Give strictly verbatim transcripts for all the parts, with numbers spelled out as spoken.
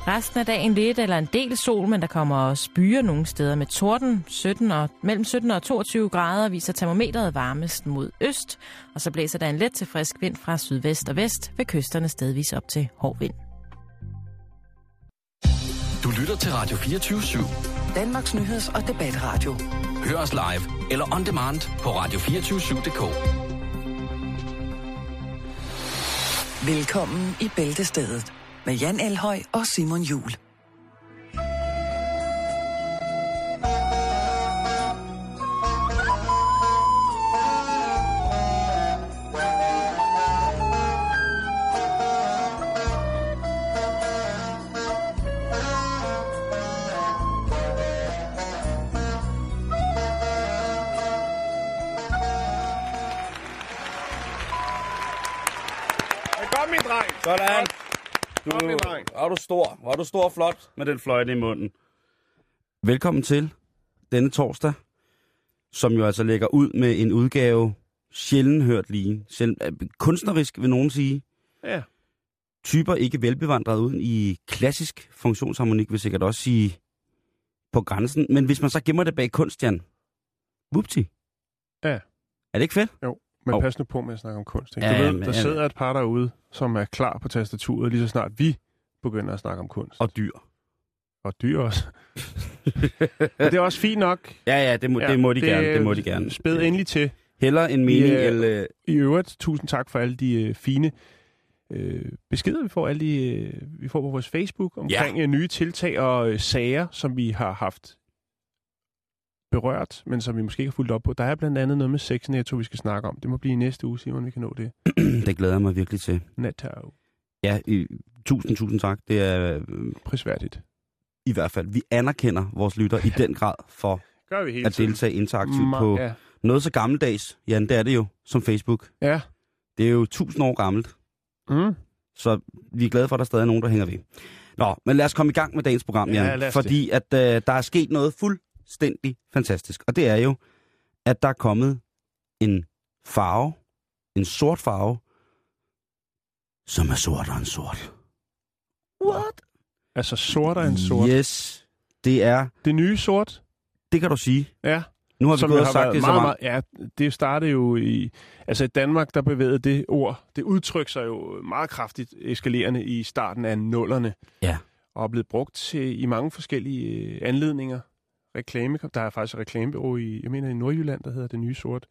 Resten af dagen lidt eller en del sol, men der kommer også byer nogle steder med torden. sytten og, mellem sytten og toogtyve grader viser termometret varmest mod øst, og så blæser der en let til frisk vind fra sydvest og vest, ved kysterne stedvis op til hård vind. Du lytter til Radio fireogtyve syv. Danmarks nyheds- og debatradio. Hør os live eller on demand på radio to fire syv punktum d k. Velkommen i Bæltestedet med Jan Elhøj og Simon Juhl. Sådan. Du, er du stor. Var du stor og flot med den fløjte i munden. Velkommen til denne torsdag, som jo altså lægger ud med en udgave sjældent hørt lige. Selv, kunstnerisk vil nogen sige. Ja. Typer ikke velbevandret uden i klassisk funktionsharmonik, vil sikkert også sige på grænsen. Men hvis man så gemmer det bag kunst, Jan, whoopty. Ja. Er det ikke fedt? Jo. Men oh. pas nu på med at snakke om kunst. Ikke? Ja, Du ved, men, der sidder et par derude, som er klar på tastaturet, lige så snart vi begynder at snakke om kunst. Og dyr. Og dyr også. Men det er også fint nok. Ja, ja, det må, ja, det må de det, gerne. Det må de gerne. Spæd endelig til. Heller en mening. I, øh, eller... I øvrigt, tusind tak for alle de øh, fine øh, beskeder, vi får, alle de, øh, vi får på vores Facebook omkring ja. øh, nye tiltag og øh, sager, som vi har haft berørt, men som vi måske ikke har fulgt op på. Der er blandt andet noget med sexnetto, vi skal snakke om. Det må blive i næste uge, Simon, vi kan nå det. Det glæder jeg mig virkelig til. Netto. Ja, i, tusind, tusind tak. Det er øh, prisværdigt. I hvert fald. Vi anerkender vores lytter i den grad for Gør vi hele at deltage interaktivt Ma- på ja. noget så gammeldags. Jan, det er det jo, som Facebook. Ja. Det er jo tusind år gammelt. Mm. Så vi er glade for, at der stadig er nogen, der hænger ved. Nå, men lad os komme i gang med dagens program, Jan. Ja, fordi at øh, der er sket noget fuldstændig fantastisk. Og det er jo, at der er kommet en farve, en sort farve, som er sortere end sort. What? Altså sortere end sort? Yes, det er... Det nye sort? Det kan du sige. Ja. Nu har vi som gået og har sagt det så meget, meget. meget, ja, det startede jo i... Altså i Danmark, der bevægede det ord, det udtryk sig jo meget kraftigt eskalerende i starten af nullerne. Ja. Og er blevet brugt til, i mange forskellige anledninger. Reklame, der er faktisk et reklamebureau i, jeg mener i Nordjylland, der hedder Det Nye Sort.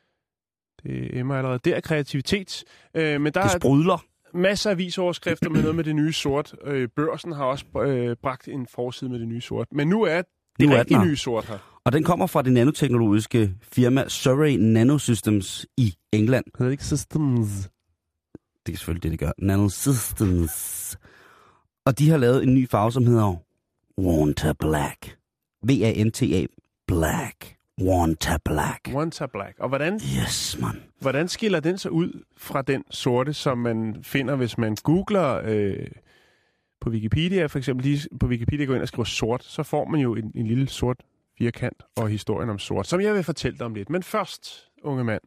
Det emmer allerede der kreativitet. Øh, men der det sprudler. Masser af avisoverskrifter med noget med Det Nye Sort. Øh, Børsen har også øh, bragt en forside med Det Nye Sort. Men nu er det rigtig nye sort her. Og den kommer fra det nanoteknologiske firma Surrey Nanosystems i England. Det er ikke Systems. Det er selvfølgelig det, det gør. Nanosystems. Og de har lavet en ny farve, som hedder Wanta Black. V A N T A Black. Wanta Black. Wanta Black. Og hvordan, yes, man. hvordan skiller den så ud fra den sorte, som man finder, hvis man googler øh, på Wikipedia, for eksempel lige på Wikipedia går ind og skriver sort, så får man jo en, en lille sort firkant og historien om sort, som jeg vil fortælle dig om lidt. Men først, unge mand.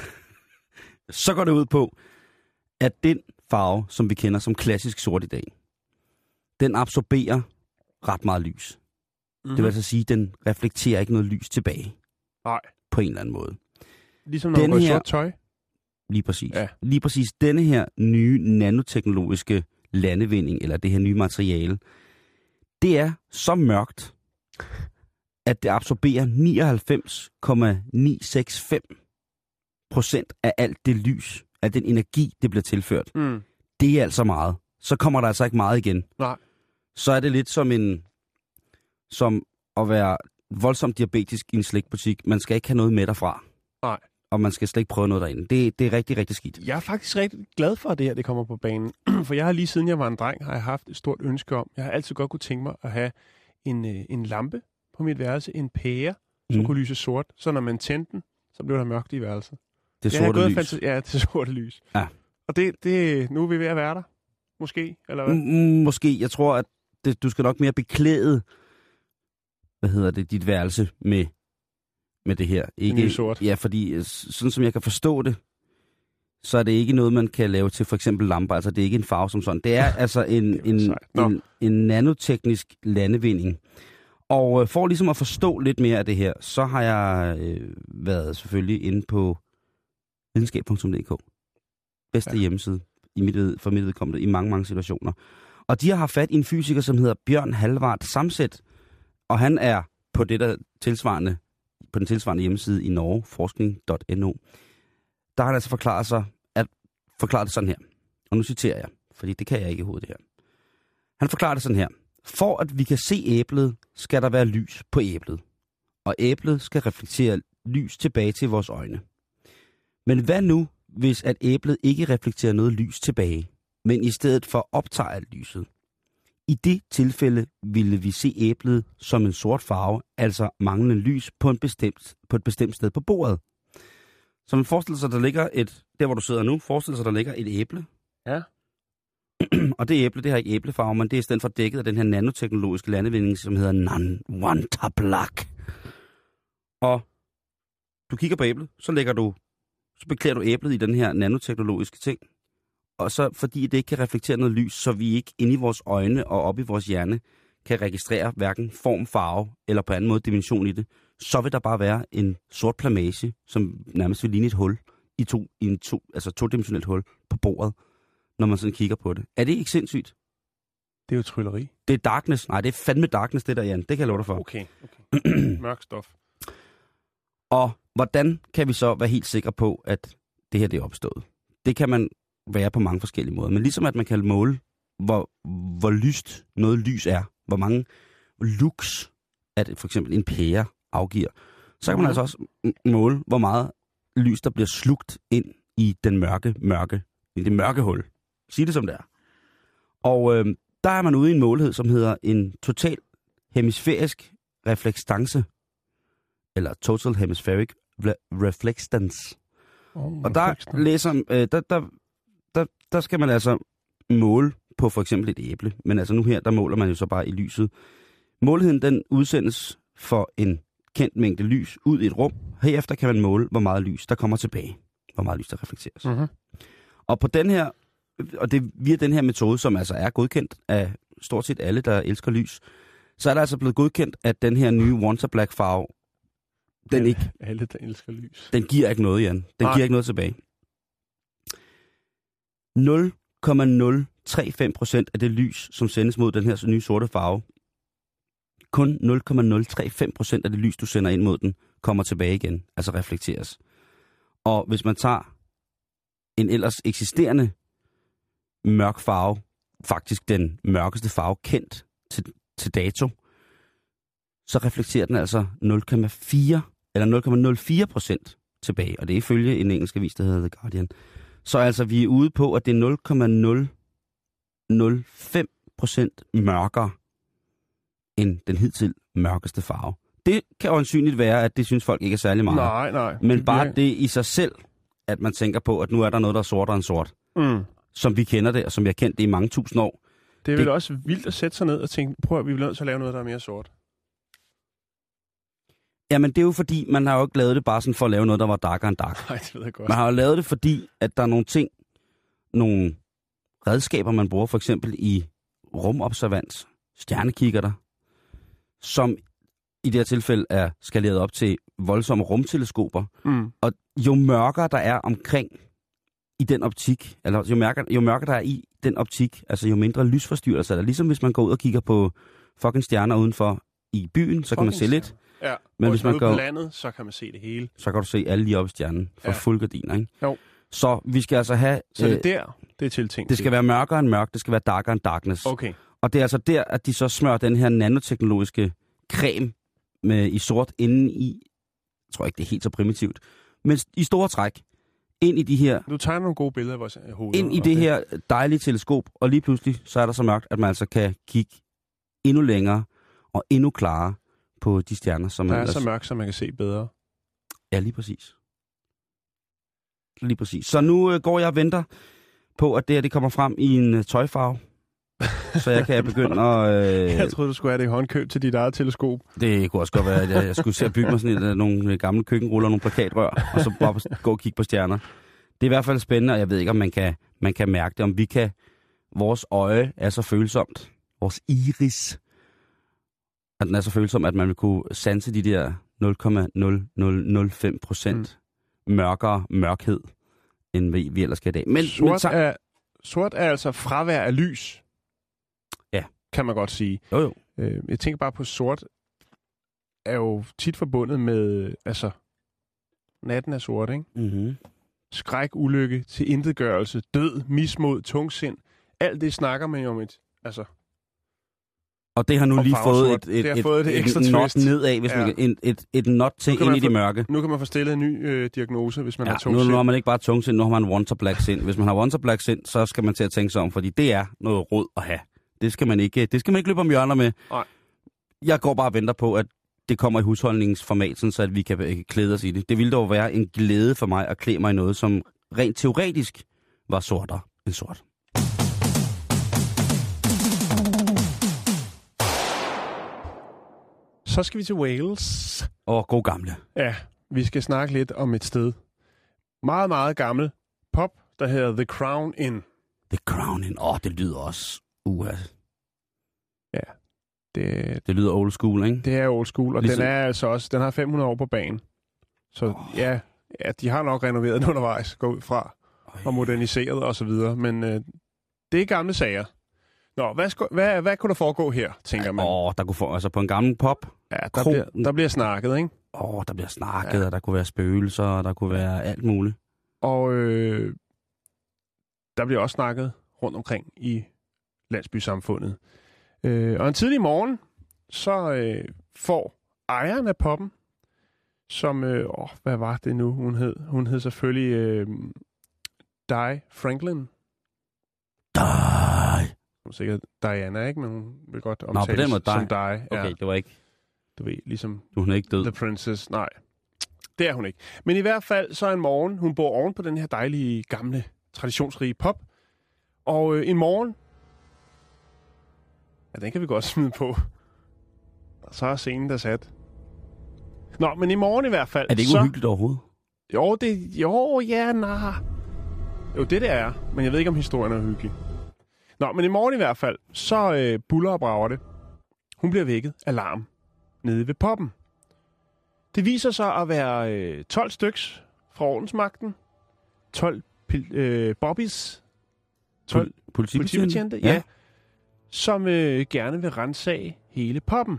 Så går det ud på, at den farve, som vi kender som klassisk sort i dag, den absorberer ret meget lys. Mm-hmm. Det vil altså sige, at den reflekterer ikke noget lys tilbage. Nej. På en eller anden måde. Ligesom når man går i sort tøj? Lige præcis. Ja. Lige præcis denne her nye nanoteknologiske landevinding, eller det her nye materiale, det er så mørkt, at det absorberer nioghalvfems komma ni seks fem procent af alt det lys, af den energi, det bliver tilført. Mm. Det er altså meget. Så kommer der altså ikke meget igen. Nej. Så er det lidt som en, som at være voldsomt diabetisk i en slikbutik. Man skal ikke have noget med derfra. Nej. Og man skal slet ikke prøve noget derinde. Det, det er rigtig, rigtig skidt. Jeg er faktisk rigtig glad for, at det her det kommer på banen. For jeg har lige siden jeg var en dreng, har jeg haft et stort ønske om. Jeg har altid godt kunne tænke mig at have en, en lampe på mit værelse, en pære, som mm. kunne lyse sort. Så når man tændte den, så blev der mørkt i værelset. Det sorte lys. Fantasi- ja, det sorte lys. Ja. Og det, det, nu er vi ved at være der. Måske, eller hvad? M- måske. Jeg tror, at det, du skal nok mere beklæde, hvad hedder det, dit værelse med, med det her. Ikke, det nye sort. Ja, fordi sådan som jeg kan forstå det, så er det ikke noget, man kan lave til for eksempel lamper. Altså, det er ikke en farve som sådan. Det er altså en, en, en, en nanoteknisk landevinding. Og for ligesom at forstå lidt mere af det her, så har jeg øh, været selvfølgelig inde på videnskab punktum d k. Bedste ja. hjemmeside i mit, for mit vedkommende i mange, mange situationer. Og de har haft fat i en fysiker, som hedder Bjørn Halvard Samset. Og han er på det der tilsvarende, på den tilsvarende hjemmeside i Norge, forskning punktum n o. Der har han altså forklaret sig, at forklaret det sådan her. Og nu citerer jeg, fordi det kan jeg ikke i hovedet det her. Han forklarer det sådan her. For at vi kan se æblet, skal der være lys på æblet. Og æblet skal reflektere lys tilbage til vores øjne. Men hvad nu, hvis at æblet ikke reflekterer noget lys tilbage, men i stedet for optager lyset? I det tilfælde ville vi se æblet som en sort farve, altså manglende lys på, en bestemt, på et bestemt sted på bordet. Så man forestiller sig, der ligger et, der hvor du sidder nu, forestiller sig, der ligger et æble. Ja. Og det æble, det har ikke æblefarve, men det er i stedet for dækket af den her nanoteknologiske landevinding, som hedder Nanwantablack. Og du kigger på æblet, så lægger du, så beklæder du æblet i den her nanoteknologiske ting. Og så fordi det ikke kan reflektere noget lys, så vi ikke inde i vores øjne og op i vores hjerne kan registrere hverken form, farve eller på anden måde dimension i det, så vil der bare være en sort plamage, som nærmest vil ligne et hul i to, i en to, altså todimensionelt hul på bordet, når man sådan kigger på det. Er det ikke sindssygt? Det er jo trylleri. Det er darkness. Nej, det er fandme darkness, det der, Jan. Det kan jeg love dig for. Okay, okay. Mørk stof. Og hvordan kan vi så være helt sikre på, at det her det er opstået? Det kan man være på mange forskellige måder. Men ligesom at man kan måle, hvor, hvor lyst noget lys er, hvor mange lux, at for eksempel en pære afgiver, så kan man altså også måle, hvor meget lys, der bliver slugt ind i den mørke, mørke, i det mørke hul. Sig det som det er. Og øh, der er man ude i en målhed, som hedder en total hemisfærisk refleksstance, eller total hemispheric re- reflectance. Oh, og der læser, øh, der, der, der, der skal man altså måle på for eksempel et æble, men altså nu her, der måler man jo så bare i lyset. Målheden, den udsendes for en kendt mængde lys ud i et rum. Herefter kan man måle, hvor meget lys, der kommer tilbage. Hvor meget lys, der reflekteres. Uh-huh. Og på den her, og det via den her metode, som altså er godkendt af stort set alle, der elsker lys, så er der altså blevet godkendt, at den her nye Wantablack farve, den alle, ikke... Alle, der elsker lys. Den giver ikke noget, Jan. Den Nej. giver ikke noget tilbage. nul komma nul tre fem procent af det lys, som sendes mod den her nye sorte farve, kun nul komma nul tre fem procent af det lys, du sender ind mod den, kommer tilbage igen, altså reflekteres. Og hvis man tager en ellers eksisterende mørk farve, faktisk den mørkeste farve kendt til, til dato, så reflekterer den altså nul komma fire eller nul komma nul fire procent tilbage, og det er ifølge en engelsk avis, der hedder The Guardian. Så altså vi er ude på, at det er nul komma nul nul fem procent mørkere end den hidtil mørkeste farve. Det kan øjensynligt være, at det synes folk ikke er særlig meget. Nej, nej. Men det bare bliver... det i sig selv, at man tænker på, at nu er der noget, der er sortere end sort. Mm. Som vi kender det, og som vi har kendt det i mange tusind år. Det er vel det... også vildt at sætte sig ned og tænke, prøv at vi bliver nødt til at lave noget, der er mere sort. Jamen det er jo fordi, man har jo ikke lavet det bare sådan for at lave noget, der var darkere end dark. Nej, det ved jeg godt. Man har jo lavet det fordi, at der er nogle ting, nogle redskaber, man bruger for eksempel i rumobservans, stjernekikkerter, som i det her tilfælde er skaleret op til voldsomme rumteleskoper. Mm. Og jo mørkere der er omkring i den optik, eller jo mørkere, jo mørkere der er i den optik, altså jo mindre lysforstyrrelser er der. Ligesom hvis man går ud og kigger på fucking stjerner udenfor i byen, så fucking kan man se stjerner. Lidt. Ja, men hvis man går går på landet, så kan man se det hele. Så kan du se alle lige op i stjernen for ja. Fuld gardiner, ikke? Jo. Så vi skal altså have... Så det er der, det er tiltænkt. Det skal til. Være mørkere end mørk, det skal være darkere end darkness. Okay. Og det er altså der, at de så smører den her nanoteknologiske creme med, i sort inde i... Jeg tror ikke, det er helt så primitivt. Men i store træk, ind i de her... Du tager nogle gode billeder af vores hoveder. Ind i det, det her dejlige teleskop, og lige pludselig, så er der så mørkt, at man altså kan kigge endnu længere og endnu klarere på de stjerner, som der er ellers... så mørkt, så man kan se bedre. Ja, lige præcis. Lige præcis. Så nu øh, går jeg og venter på, at det her det kommer frem i en øh, tøjfarve, så jeg kan begynde at... Øh... Jeg troede, du skulle have det i håndkøb til dit eget teleskop. Det kunne også godt være, at jeg, jeg skulle se at bygge mig sådan et, nogle gamle køkkenruller og nogle plakatrør, og så bare gå og kigge på stjerner. Det er i hvert fald spændende, og jeg ved ikke, om man kan, man kan mærke det, om vi kan... Vores øje er så følsomt. Vores iris. At den er så følsom, at man vil kunne sanse de der nul komma nul nul nul fem procent mm. mørkere mørkhed, end vi, vi ellers skal i dag. Men, sort, men så... er, sort er altså fravær af lys. Ja. Kan man godt sige. Jo, jo. Øh, jeg tænker bare på, sort er jo tit forbundet med, altså, natten er sort, ikke? Mm-hmm. Skræk, ulykke, tilintetgørelse, død, mismod, tungsind. Alt det snakker man jo om et, altså... Og det har nu lige fået et, et, det har et, fået et, et, ekstra et not twist. nedad, hvis ja. man kan, et, et, et not til ind i få, det mørke. Nu kan man få stillet en ny øh, diagnose, hvis man ja, har tungsind. Nu har man ikke bare tungsind, nu har man want to black sind. Hvis man har want to black sind, så skal man til at tænke sig om, fordi det er noget råd at have. Det skal man ikke, det skal man ikke løbe om hjørner med. Nej. Jeg går bare og venter på, at det kommer i husholdningsformat, så at vi kan klæde os i det. Det ville dog være en glæde for mig at klæde mig i noget, som rent teoretisk var sortere end sort. Så skal vi til Wales. Og god gamle. Ja, vi skal snakke lidt om et sted. Meget, meget gammel pop, der hedder The Crown Inn. The Crown Inn. Åh, oh, det lyder også... Uh, ja. Det, det lyder old school, ikke? Det er old school, og ligesom... den er altså også... Den har fem hundrede år på banen. Så oh. ja, ja, de har nok renoveret den undervejs, gå ud fra, oh, og moderniseret og så videre. Men øh, det er gamle sager. Nå, hvad, sko- hvad, hvad kunne der foregå her, tænker man? Åh, oh, der kunne få... Altså på en gammel pop... Ja, der, bliver, der bliver snakket, ikke? Åh, oh, der bliver snakket, ja. Og der kunne være spøgelser, og der kunne være alt muligt. Og øh, der bliver også snakket rundt omkring i landsbysamfundet. Øh, og en tidlig morgen, så øh, får ejeren af poppen, som, øh, åh, hvad var det nu, hun hed? Hun hed selvfølgelig øh, Di Franklin. Di! Hun er sikkert Diana, ikke? Men hun vil godt omtales Nå, på den måde, som Di. Okay, ja. det var ikke... Du ved, ligesom... Du, hun er ikke død. The Princess, nej. Det er hun ikke. Men i hvert fald, så en morgen, hun bor oven på den her dejlige, gamle, traditionsrige pop. Og øh, en morgen... Ja, den kan vi godt smide på. Og så er scenen der sat. Nå, men i morgen i hvert fald... Er det ikke så... uhyggeligt overhovedet? Jo, det... Jo, ja, nej. Jo, det det er. Men jeg ved ikke, om historien er uhyggelig. Nå, men i morgen i hvert fald, så øh, buller og brager det. Hun bliver vækket af larm nede ved poppen. Det viser sig at være øh, tolv styks fra ordensmagten. tolv pil- øh, bobbies. tolv Pol- politibetjente, politibetjente ja. ja. Som øh, gerne vil ransage hele poppen.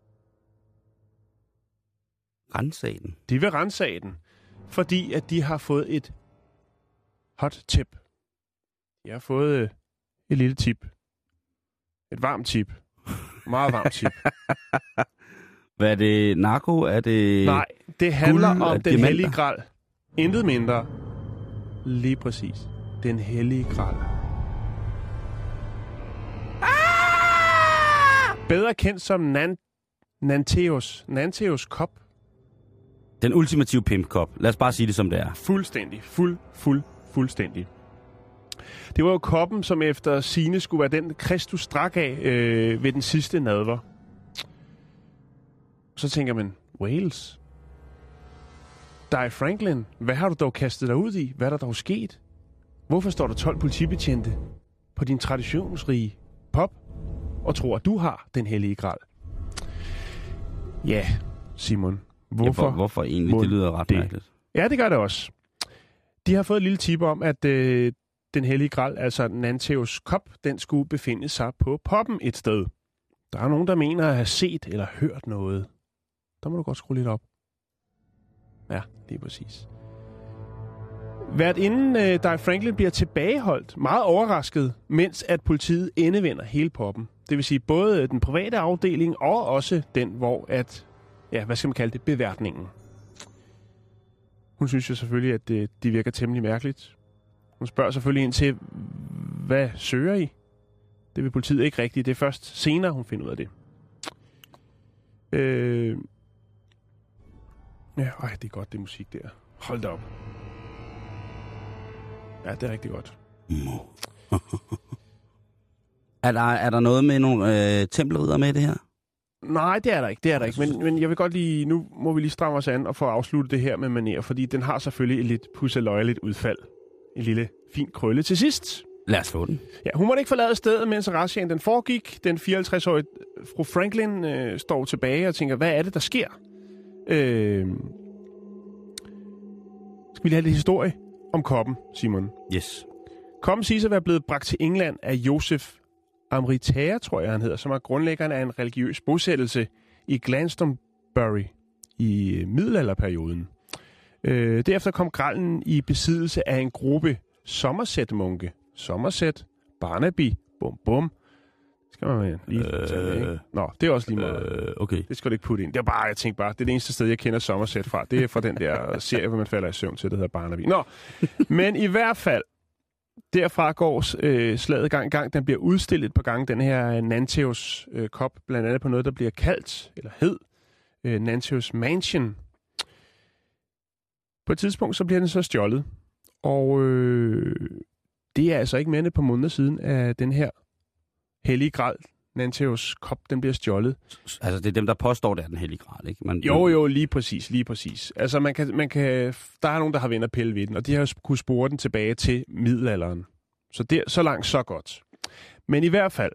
Ransage den? De vil ransage den, fordi at de har fået et hot tip. De har fået øh, et lille tip. Et varmt tip. Meget varmt tip. Hvad er det? Narko? Er det... Nej, det handler guld, om den diamanter? hellige gral. Intet mindre. Lige præcis. Den hellige gral. Ah! Bedre kendt som Nan- Nanteos. Nanteos kop. Den ultimative pimpkop. Lad os bare sige det, som det er. Fuldstændig. Fuld, fuld, fuldstændig. Det var jo koppen, som efter sigende skulle være den, Kristus drak af øh, ved den sidste nadver. Så tænker man, Wales? Di Franklin, hvad har du dog kastet dig ud i? Hvad er der dog sket? Hvorfor står der tolv politibetjente på din traditionsrige pop og tror, at du har den hellige gral? Ja, Simon. Hvorfor? Ja, hvorfor egentlig? Det lyder ret mærkeligt. Ja, det gør det også. De har fået et lille tip om, at øh, den hellige gral, altså Nanteos kop, den skulle befinde sig på poppen et sted. Der er nogen, der mener at have set eller hørt noget. Der må du godt skrue lidt op. Ja, lige præcis. Hvert inden uh, Di Franklin bliver tilbageholdt, meget overrasket, mens at politiet endevender hele poppen. Det vil sige både den private afdeling og også den, hvor at, ja, hvad skal man kalde det, beværtningen. Hun synes jo selvfølgelig, at det, de virker temmelig mærkeligt. Hun spørger selvfølgelig ind til, hvad søger I? Det vil politiet ikke rigtigt. Det er først senere, hun finder ud af det. Øh... Ja, øj, det er godt, det musik der. Hold da op. Ja, det er rigtig godt. er, der, er der noget med nogle øh, tempelridder med i det her? Nej, det er der ikke, det er der ikke. Men, men jeg vil godt lige, nu må vi lige stramme os an og få afsluttet det her med manér, fordi den har selvfølgelig et lidt pusseløjeligt udfald. en lille fin krølle til sidst. Lad os få den. Ja, hun måtte ikke forlade stedet, mens razziaen den foregik. Den fireoghalvtreds-årige fru Franklin øh, står tilbage og tænker, hvad er det, der sker? Øh... Skal vi lige have lidt historie om koppen, Simon? Yes. Koppen siges at være blevet bragt til England af Joseph Amritaer, tror jeg han hedder, som er grundlæggeren af en religiøs bosættelse i Glastonbury i middelalderperioden. Øh, derefter kom grallen i besiddelse af en gruppe Somerset-munke. Somerset, Barnaby, bum bum. Skal man lige øh, tage det, ikke? Nå, det er også lige meget. Øh, okay. Det skal du ikke putte ind. Det er bare, jeg tænker bare, det er det eneste sted, jeg kender Somerset fra. Det er fra den der serie, hvor man falder i søvn til, det hedder Barnaby. Nå, men i hvert fald, derfra går øh, slaget gang i gang. Den bliver udstillet på gang, den her Nanteus øh, kop, blandt andet på noget, der bliver kaldt, eller hed, øh, Nanteus Mansion. På et tidspunkt, så bliver den så stjålet. Og øh, det er altså ikke mere end et par måneder siden, at den her hellige gral, Nanteus kop, den bliver stjålet. Altså, det er dem, der påstår, det er den hellige gral, ikke? Man, jo, jo, lige præcis, lige præcis. Altså, man kan, man kan, der er nogen, der har vendt og pille ved den, og de har kunne spore den tilbage til middelalderen. Så, der, så langt, så godt. Men i hvert fald,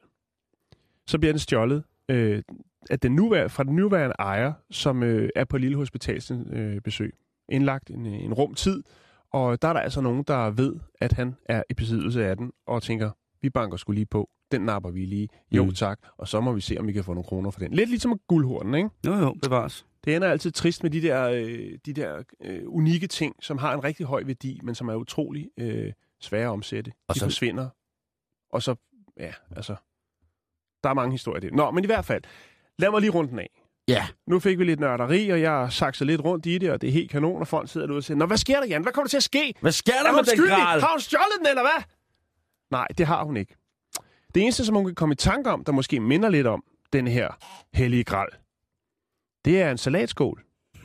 så bliver den stjålet øh, at den nuværende, fra den nuværende ejer, som øh, er på Lille Hospitalsbesøg. Øh, indlagt en, en rum tid, og der er der altså nogen, der ved, at han er i besiddelse af den, og tænker, vi banker sgu lige på. Den napper vi lige. Jo, mm. tak. Og så må vi se, om vi kan få nogle kroner for den. Lidt ligesom guldhornen, ikke? Jo, jo, bevares. Det ender altid trist med de der, øh, de der øh, unikke ting, som har en rigtig høj værdi, men som er utrolig øh, svære at omsætte. Og de så forsvinder. Og så, ja, altså, der er mange historier der. Nå, men i hvert fald, lad mig lige rundt den af. Ja. Nu fik vi lidt nørderi, og jeg sakser lidt rundt i det, og det er helt kanon, og folk sidder derude og siger, nå, hvad sker der, Jan? Hvad kommer der til at ske? Hvad sker der med den gral? Har hun stjålet den, eller hvad? Nej, det har hun ikke. Det eneste, som hun kan komme i tanke om, der måske minder lidt om den her hellige gral, det er en salatskål,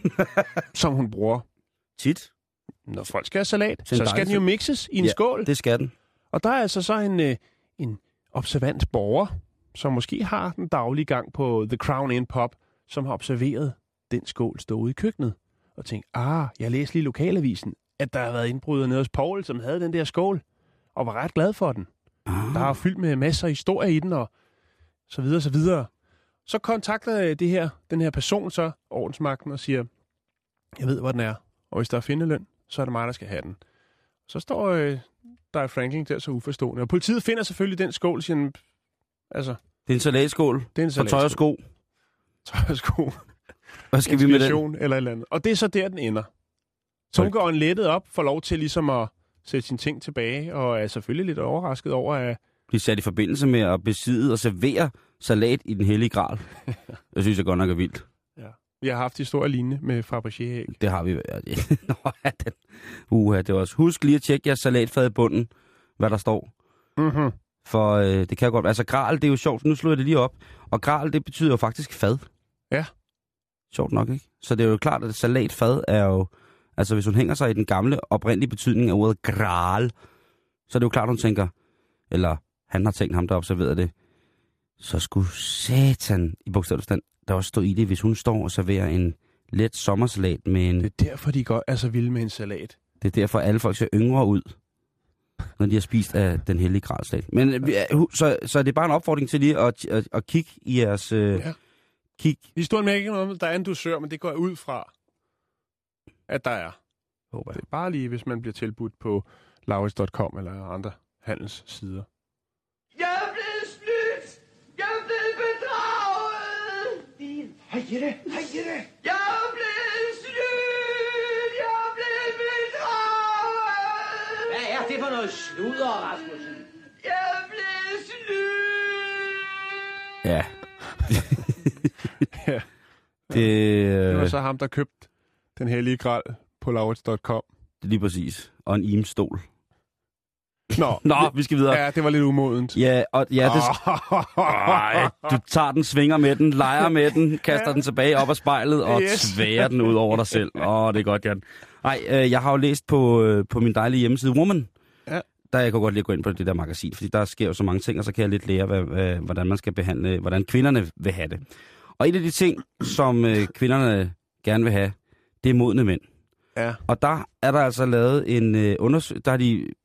som hun bruger. Tit. Når folk skal have salat, så skal den jo mixes i en ja, skål. Det skal den. Og der er altså så en, en observant borger, som måske har den daglige gang på The Crown Inn Pub, som har observeret den skål stå ude i køkkenet. Og tænkt, ah, jeg læste lige i lokalavisen, at der har været indbrud nede hos Paul, som havde den der skål, og var ret glad for den. Ah. Der er fyldt med masser af historier i den, og så videre, så videre. Så kontakter det her, den her person så ordensmagten og siger, jeg ved, hvor den er, og hvis der er findeløn, så er det mig, der skal have den. Så står øh, der Franklin der så uforstående, og politiet finder selvfølgelig den skål, siger altså... Det er en salatskål. Det er en salatskål. For tøj og sko. Tøj og sko. Hvad skal vi med den? Eller et eller andet. Og det er så der, den ender. Så hun går en lettet op, får lov til ligesom at sætte sine ting tilbage, og er selvfølgelig lidt overrasket over, at... Blive sat i forbindelse med at besidde og servere salat i den hellige gral. Jeg synes, jeg godt nok er vildt. Ja. Vi har haft historie lignende med Fabergé-æg. Det har vi. Nå, den. Uha, det var også. Husk lige at tjekke jeres salatfad i bunden, hvad der står. Mhm. For øh, det kan godt... Altså, gral, det er jo sjovt. Nu slår jeg det lige op. Og gral, det betyder jo faktisk fad. Ja. Sjovt nok, ikke? Så det er jo klart, at salatfad er jo... Altså, hvis hun hænger sig i den gamle, oprindelige betydning af ordet gral, så er det jo klart, hun tænker... Eller han har tænkt ham, der observerede det. Så skulle satan i bogstavelstand, der også stå i det, hvis hun står og serverer en let sommersalat med en... Det er derfor, de godt er så vilde med en salat. Det er derfor, alle folk ser yngre ud, når de har spist af den hellige gralslat. Men så, så er det bare en opfordring til lige at, at, at kigge i jeres... Øh, ja. Kig. Historien med ikke noget, der er en dusør, men det går ud fra, at der er. Håber jeg. Det er bare lige, hvis man bliver tilbudt på lauritz punktum com eller andre handelssider. Jeg er blevet snydt! Jeg er blevet bedraget! Hej Jette! Hej Jette! Jeg er blevet snydt! Jeg er blevet bedraget! Hvad er det for noget sludder, Rasmussen? Jeg er blevet snydt! Ja. ja. Det, det var så ham, der købte den hellige gral på lauritz punktum com. Det er lige præcis. Og en imstol. Nå, Nå, vi skal videre. Ja, det var lidt umodent. Ja, og ja, det... Ej, du tager den, svinger med den, leger med den, kaster ja. den tilbage op af spejlet og yes. tværer den ud over dig selv. Åh, oh, det er godt, Jan. Ej, øh, jeg har jo læst på, øh, på min dejlige hjemmeside Woman, ja. der jeg kan godt lige gå ind på det der magasin, fordi der sker jo så mange ting, og så kan jeg lidt lære, hvad, hvad, hvordan man skal behandle, hvordan kvinderne vil have det. Og en af de ting, som øh, kvinderne gerne vil have, det er modne mænd. Ja. Og der er der altså lavet en øh, undersøgelse, der har de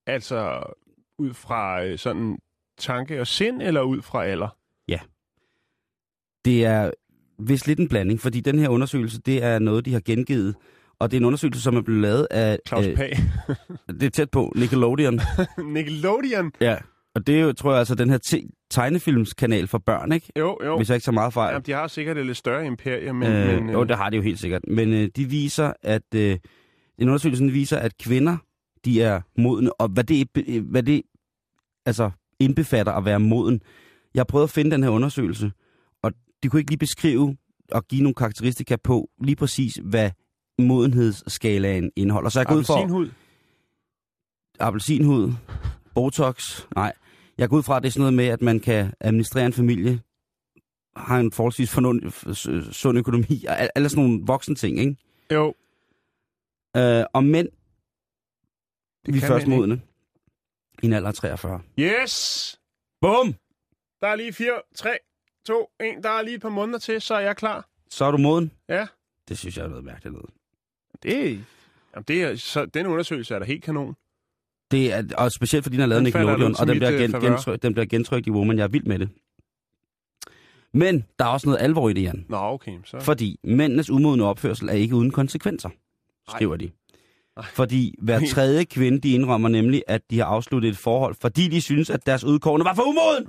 Altså ud fra øh, sådan tanke og sind, eller ud fra alder? Ja. Det er vist lidt en blanding, fordi den her undersøgelse, det er noget, de har gengivet. Og det er en undersøgelse, som er blevet lavet af... Claus øh, Pag. Det er tæt på, Nickelodeon. Nickelodeon? Ja, og det er jo, tror jeg, altså den her te- tegnefilmskanal for børn, ikke? Jo, jo. Hvis jeg ikke så meget fejl. Jamen, de har sikkert et lidt større imperie, men... Øh, men øh... Jo, det har de jo helt sikkert. Men øh, de viser, at... Øh, en undersøgelse viser, at kvinder, de er modne, og hvad det, hvad det altså, indbefatter at være moden. Jeg har prøvet at finde den her undersøgelse, og de kunne ikke lige beskrive og give nogle karakteristika på lige præcis, hvad modenhedsskalaen indeholder. Så jeg går ud for... Appelsinhud? Appelsinhud. Botox. Nej. Jeg går ud fra, at det er sådan noget med, at man kan administrere en familie, har en forholdsvis fornund, sund økonomi, og alle sådan nogle voksne ting, ikke? Jo. Øh, og mænd, Det vi er kan først man modne i en alder af treogfyrre. Yes! Bum! Der er lige fire, tre, to, en. Der er lige et par måneder til, så er jeg klar. Så er du moden? Ja. Det synes jeg er noget mærkeligt noget. Det, jamen det er, så den undersøgelse er da helt kanon. Det er, og specielt fordi den er lavet Den falder Nickelodeon, ud til og den mit, bliver, øh, gen, favør. gentryk, den bliver gentrykt i Woman. Jeg er vild med det. Men der er også noget alvor i det, Jan. Nå, okay. Så. Fordi mændenes umodne opførsel er ikke uden konsekvenser, skriver de. Ej. Fordi hver tredje kvinde, de indrømmer nemlig, at de har afsluttet et forhold, fordi de synes, at deres udkårne var for umoden.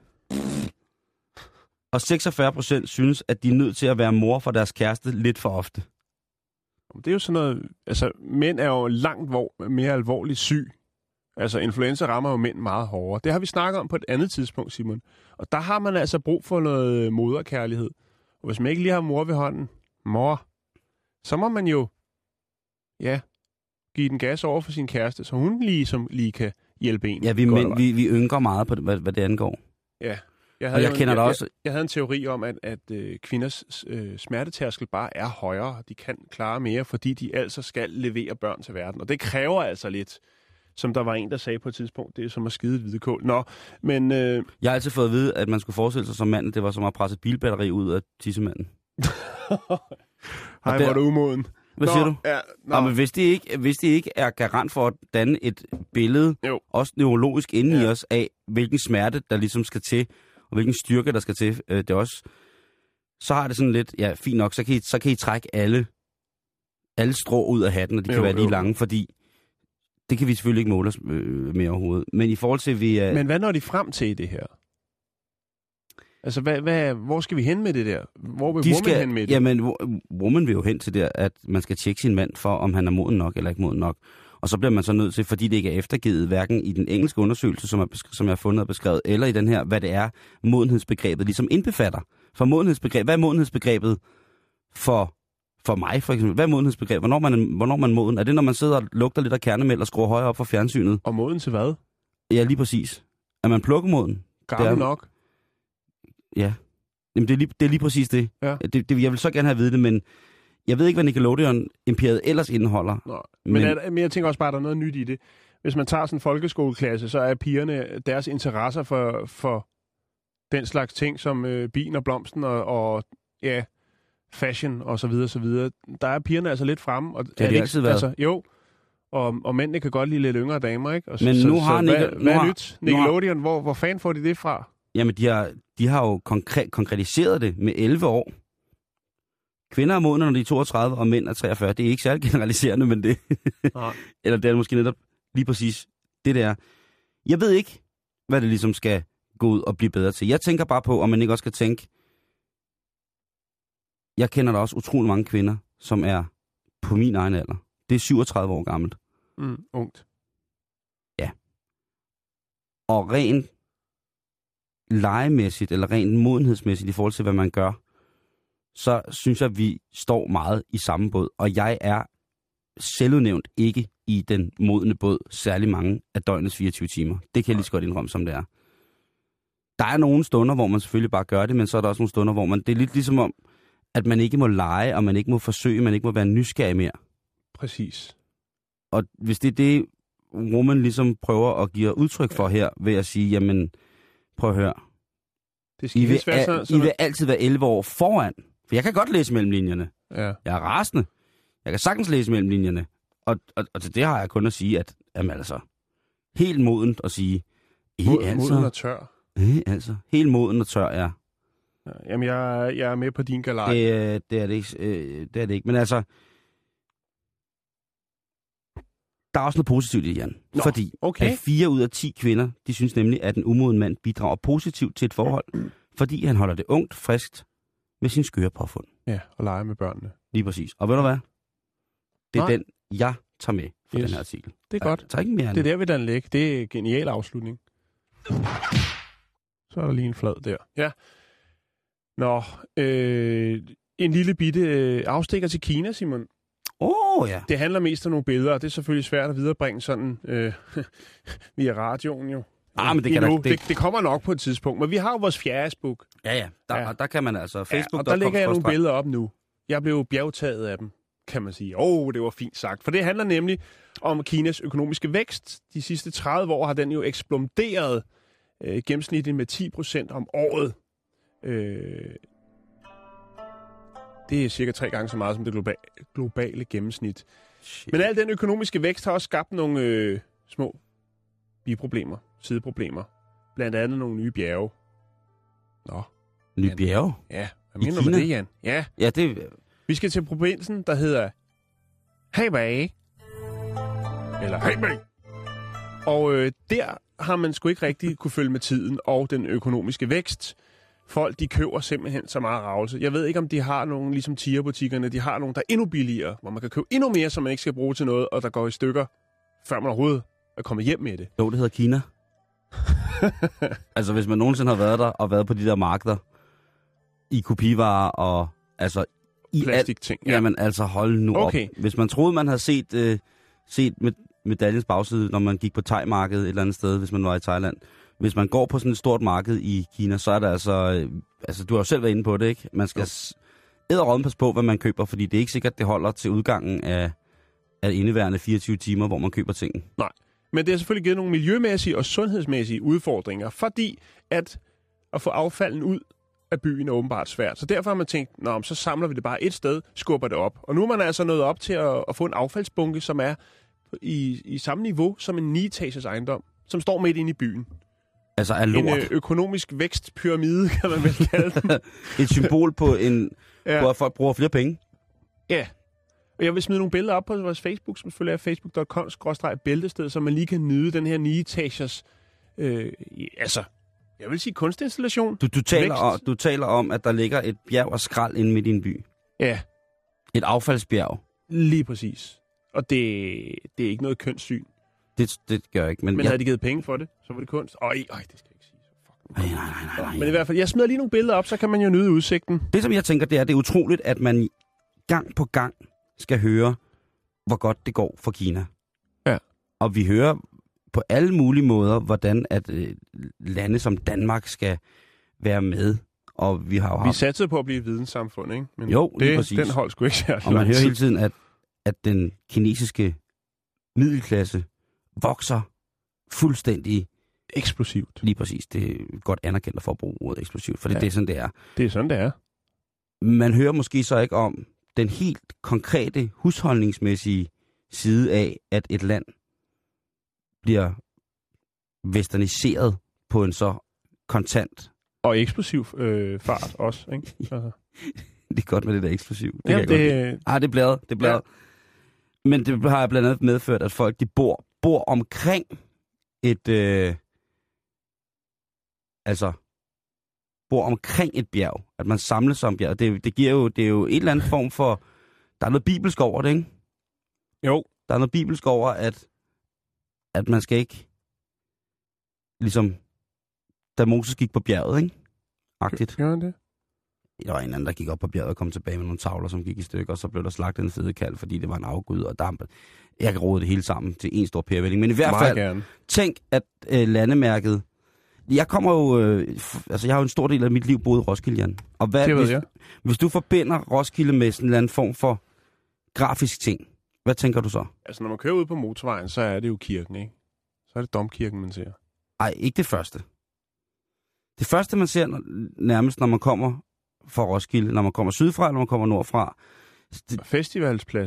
Og seksogfyrre procent synes, at de er nødt til at være mor for deres kæreste lidt for ofte. Det er jo sådan noget... Altså, mænd er jo langt hvor, mere alvorligt syg. Altså, influenza rammer jo mænd meget hårdere. Det har vi snakket om på et andet tidspunkt, Simon. Og der har man altså brug for noget moderkærlighed. Og hvis man ikke lige har mor ved hånden, mor, så må man jo, ja, give den gas over for sin kæreste, så hun lige, som lige kan hjælpe en. Ja, vi, Godt mænd, vi, vi ynker meget på det, hvad, hvad det angår. Ja. Jeg Og jeg jo kender en, da jeg, også... Jeg, jeg havde en teori om, at, at øh, kvinders øh, smertetærskel bare er højere. De kan klare mere, fordi de altså skal levere børn til verden. Og det kræver altså lidt, som der var en, der sagde på et tidspunkt, det er som at skide et hvidekål. Nå, men... Øh... Jeg har altid fået at vide, at man skulle forestille sig som mand, at det var som at presse bilbatteri ud af tissemanden. Hej, der- hvor er du umoden. Hvad Nå, siger du? Ja, nå. Nå, men hvis det, ikke, hvis det ikke er garant for at danne et billede, Jo. også neurologisk inde Ja. i os, af hvilken smerte, der ligesom skal til, og hvilken styrke, der skal til, øh, det er også, så har det sådan lidt, ja, fint nok, så kan I, så kan I trække alle, alle strå ud af hatten, og de kan Jo, være lige jo. lange, fordi det kan vi selvfølgelig ikke måle os øh, med overhovedet. Men i forhold til, at vi er... Men hvad når de frem til i det her? Altså, hvad, hvad, hvor skal vi hen med det der? Hvor vil de woman skal, hen med det? jamen, wo- woman vil jo hen til det, at man skal tjekke sin mand for, om han er moden nok eller ikke moden nok. Og så bliver man så nødt til, fordi det ikke er eftergivet, hverken i den engelske undersøgelse, som, er besk- som jeg har fundet og beskrevet, eller i den her, hvad det er, modenhedsbegrebet ligesom indbefatter. For modenhedsbegreb, hvad er modenhedsbegrebet for, for mig, for eksempel? Hvad er modenhedsbegrebet? Hvornår man er, hvornår man er moden? Er det, når man sidder og lugter lidt af kernemælk og skruer højere op for fjernsynet? Og moden til hvad? Ja, lige præcis. Er man plukkemoden? Gammel Det er- nok? Ja. Jamen, det er lige, det er lige præcis det. Ja. det, det. Jeg vil så gerne have at vide det, men jeg ved ikke, hvad Nickelodeon-imperiet ellers indeholder. Nå. Men, Men- men, er, men jeg tænker også bare, at der er noget nyt i det. Hvis man tager sådan en folkeskoleklasse, så er pigerne, deres interesser for, for den slags ting, som øh, bien og blomsten og, og ja, fashion og så videre, så videre. Der er pigerne altså lidt fremme. Og har er de ikke- altid været. Altså, jo, og, og mændene kan godt lide lidt yngre damer, ikke? Og så, Men så, nu har så, Nicke- hvad, nu hvad er har- nyt? nu har- Nickelodeon, hvor, hvor fanden får de det fra? Jamen, de har, de har jo konkret, konkretiseret det med elleve år. Kvinder er modne, når de er toogtredive, og mænd er treogfyrre. Det er ikke særlig generaliserende, men det... Nej. Eller det er måske netop lige præcis det der. Jeg ved ikke, hvad det ligesom skal gå ud og blive bedre til. Jeg tænker bare på, om man ikke også skal tænke... Jeg kender da også utrolig mange kvinder, som er på min egen alder. Det er syvogtredive år gammelt. Mm, ungt. Og rent legemæssigt, eller rent modenhedsmæssigt i forhold til, hvad man gør, så synes jeg, at vi står meget i samme båd. Og jeg er selvudnævnt ikke i den modne båd særlig mange af døgnets fireogtyve timer. Det kan jeg lige så godt indrømme, som det er. Der er nogle stunder, hvor man selvfølgelig bare gør det, men så er der også nogle stunder, hvor man... Det er lidt ligesom om, at man ikke må lege, og man ikke må forsøge, man ikke må være nysgerrig mere. Præcis. Og hvis det er det, Woman ligesom prøver at give udtryk for her, ved at sige, jamen, prøv at høre. Det skal I vil, helst være al- sådan, I sådan vil altid være elleve år foran. For jeg kan godt læse mellem linjerne. ja. Jeg er rasende. Jeg kan sagtens læse mellem linjerne. Og, og, og til det har jeg kun at sige, at jamen altså, helt modent at sige, eh, Mod, altså, moden og tør. eh, altså, helt modent og tør, ja. Ja, jamen, jeg, jeg er med på din galej. Det, øh, det, er det, ikke, øh, det er det ikke, men altså, der er også noget positivt i Jan. Nå, fordi okay. at fire ud af ti kvinder, de synes nemlig, at en umoden mand bidrager positivt til et forhold, fordi han holder det ungt, friskt med sin skøre påfund. Ja, og lege med børnene. Lige præcis. Og ved du hvad? Det er Nej. den, jeg tager med for Yes. den her artikel. Det er godt. Jeg tager ikke mere end Det er der, vi den lægge. Det er en genial afslutning. Så er der lige en flad der. Ja. Nå, øh, en lille bitte øh, afstikker til Kina, Simon. Åh, oh, ja. Det handler mest om nogle billeder, og det er selvfølgelig svært at viderebringe sådan øh, via radioen jo. Ah, men det kan Endnu. da- det- det, det kommer nok på et tidspunkt, men vi har jo vores Facebook. Ja, ja. Der, Ja. der kan man altså... Facebook, Ja, og der lægger jeg nogle billeder op nu. Jeg blev bjergtaget af dem, kan man sige. Åh, oh, det var fint sagt. For det handler nemlig om Kinas økonomiske vækst. De sidste tredive år har den jo eksploderet øh, gennemsnitligt med ti procent om året. Øh, det er cirka tre gange så meget som det globa- globale gennemsnit. Shit. Men al den økonomiske vækst har også skabt nogle øh, små biproblemer, sideproblemer. Blandt andet nogle nye bjerge. Nå, Nye bjerge? ja. Hvad I mener du med Kina? det, Jan? Ja. Ja, det... Vi skal til provinsen, der hedder Hebei. Eller Hebei. Og øh, der har man sgu ikke rigtig kunne følge med tiden og den økonomiske vækst. Folk, de køber simpelthen så meget ravelse. Jeg ved ikke, om de har nogen, ligesom Tia-butikkerne, de har nogen, der er endnu billigere, hvor man kan købe endnu mere, som man ikke skal bruge til noget, og der går i stykker, før man overhovedet er kommet hjem med det. Jo, det hedder Kina. Altså, hvis man nogensinde har været der og været på de der markeder i kopivarer og altså i alt, Plastikting. Ja. jamen altså hold nu Okay. op. Hvis man troede, man havde set, øh, set med medaljens bagside, når man gik på thai-markedet et eller andet sted, hvis man var i Thailand. Hvis man går på sådan et stort marked i Kina, så er der altså, øh, altså du har jo selv været inde på det, ikke? Man skal edderråden passe på, hvad man køber, fordi det er ikke sikkert, det holder til udgangen af, af indeværende fireogtyve timer, hvor man køber tingene. Nej, men det har selvfølgelig givet nogle miljømæssige og sundhedsmæssige udfordringer, fordi at, at få affalden ud af byen er åbenbart svært. Så derfor har man tænkt, nå, så samler vi det bare et sted, skubber det op. Og nu er man altså nået op til at, at få en affaldsbunke, som er i, i samme niveau som en ni-etages ejendom, som står midt inde i byen. Altså af En lort. øh, økonomisk vækstpyramide, kan man vel kalde den. Et symbol på, en, Ja. på, at folk bruger flere penge. Ja. Og jeg vil smide nogle billeder op på vores Facebook, som selvfølgelig er facebook punktum com skråstreg bæltested, så man lige kan nyde den her ni-etagers, øh, altså, jeg vil sige kunstinstallation. Du, du, taler Vækst. om, du taler om, at der ligger et bjerg og skrald inde midt i en by. Ja, Et affaldsbjerg. lige præcis. Og det, det er ikke noget kønssyn. Det, det gør jeg ikke. Men, Men jeg, havde de givet penge for det, så var det kunst. Øj, øj, det skal jeg ikke sige. Fuck. nej, nej, nej, nej, Men i nej. hvert fald, jeg smider lige nogle billeder op, så kan man jo nyde udsigten. Det, som jeg tænker, det er, det er utroligt, at man gang på gang skal høre, hvor godt det går for Kina. Ja. Og vi hører på alle mulige måder, hvordan at øh, lande som Danmark skal være med. Og vi har jo Vi haft, satsede på at blive et videnssamfund, ikke? Men Jo, lige det, præcis. den holdt sgu ikke særlig og man lang hører tid. hele tiden, at, at den kinesiske middelklasse vokser fuldstændig Eksplosivt. lige præcis. Det er godt anerkendt for at bruge ordet eksplosivt, for det, Ja. det er sådan, det er. Det er sådan, det er. Man hører måske så ikke om den helt konkrete husholdningsmæssige side af, at et land bliver westerniseret på en så kontant. Og eksplosiv øh, fart også, ikke? Altså. Det er godt med det der eksplosiv. Det Ja, kan jeg godt lide. det, Ah, det er bladet, det er bladet. Ja. Men det har blandt andet medført, at folk de bor, bor omkring et... Øh, altså, bor omkring et bjerg. At man samles sig om bjerg. Det, det giver jo, det er jo en eller anden form for... Der er noget bibelsk over det, ikke? jo, Der er noget bibelsk over, at, at man skal ikke... Ligesom, da Moses gik på bjerget, ikke? Agtigt. gør han det? Der var en anden, der gik op på bjerget og kom tilbage med nogle tavler, som gik i stykker, og så blev der slagtet en fede kalv, fordi det var en afgud og damp. Jeg kan rode det hele sammen til en stor pærevælling. Men i hvert Meget fald, gerne. tænk, at øh, landemærket... Jeg kommer jo... Øh, f- altså, jeg har jo en stor del af mit liv boet i Roskilde, Jan. Og hvad, Det ved hvis, jeg. hvis du forbinder Roskilde med sådan en eller anden form for grafisk ting, hvad tænker du så? Altså, når man kører ud på motorvejen, så er det jo kirken, ikke? Så er det domkirken, man ser. Ej, ikke det første. Det første, man ser når, nærmest, når man kommer fra Roskilde, når man kommer sydfra, eller når man kommer nordfra, det, Og festivalspladsen.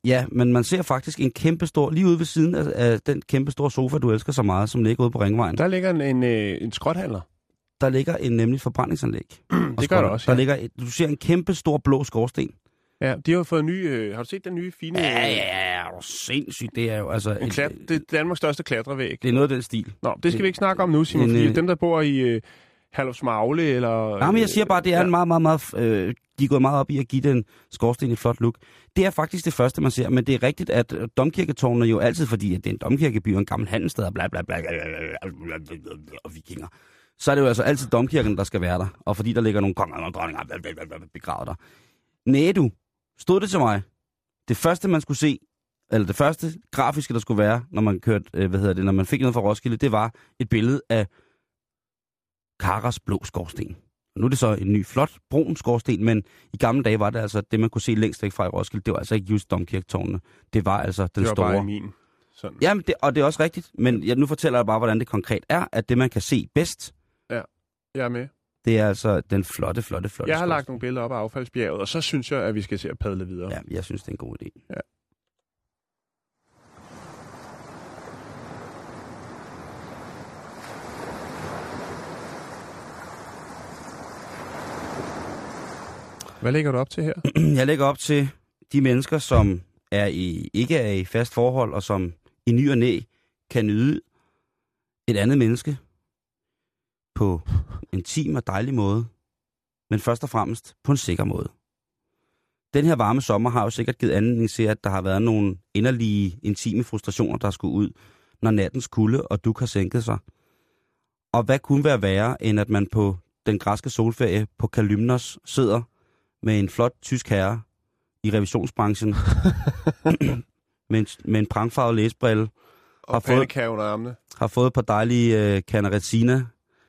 Ja, men man ser faktisk en kæmpe stor, lige ude ved siden af, af den kæmpe store sofa, du elsker så meget, som ligger ude på Ringvejen. Der ligger en, en, en skrothandler. Der ligger en nemlig forbrændingsanlæg. Det gør der også, ja. Der ligger, et, du ser en kæmpe stor blå skorsten. Ja, de har jo fået nye, øh, har du set den nye fine... Ja, ja, ja, det er sindssygt. Det er jo altså... En klat, det er Danmarks største klatrevæg. Det er noget af den stil. Nå, det skal det, vi ikke snakke om nu, Simon, en, fordi øh, dem, der bor i øh, Herlufsmagle, eller... Nej, men jeg siger bare, det er ja. en meget, meget, meget... Øh, de er gået meget op i at give den skorsten et flot look. Det er faktisk det første, man ser, men det er rigtigt, at domkirketårnene jo altid, fordi at det er en domkirkeby og en gammel handelsted og bla bla bla, og vikinger, så er det jo altså altid domkirken, der skal være der. Og fordi der ligger nogle konger og dronninger begravet der. Næh, du, stod det til mig. Det første, man skulle se, eller det første grafiske, der skulle være, når man kørte, øh, hvad hedder det, når man fik noget fra Roskilde, det var et billede af Karas blå skorsten. Nu er det så en ny, flot, brun skorsten, men i gamle dage var det altså, det man kunne se længst væk fra i Roskilde, det var altså ikke just domkirketårnene. Det var altså den det var store... bare min. Sådan. Jamen, det, og det er også rigtigt, men jeg, nu fortæller jeg bare, hvordan det konkret er, at det man kan se bedst, ja, jeg er med. Det er altså den flotte, flotte, flotte Jeg har skorsten. lagt nogle billeder op af affaldsbjerget, og så synes jeg, at vi skal se at padle videre. Ja, jeg synes, det er en god idé. Ja. Hvad lægger du op til her? Jeg lægger op til de mennesker, som er i, ikke er i fast forhold, og som i ny og næ kan nyde et andet menneske på en intim og dejlig måde, men først og fremmest på en sikker måde. Den her varme sommer har jo sikkert givet anledning til, at der har været nogle inderlige, intime frustrationer, der skulle ud, når nattens kulde og duk har sænket sig. Og hvad kunne være værre, end at man på den græske solferie på Kalymnos sidder med en flot tysk herre i revisionsbranchen, med, en, med en prangfarvet læsebrille, Og har fået, under armene. har fået et par dejlige øh, Canaretsina,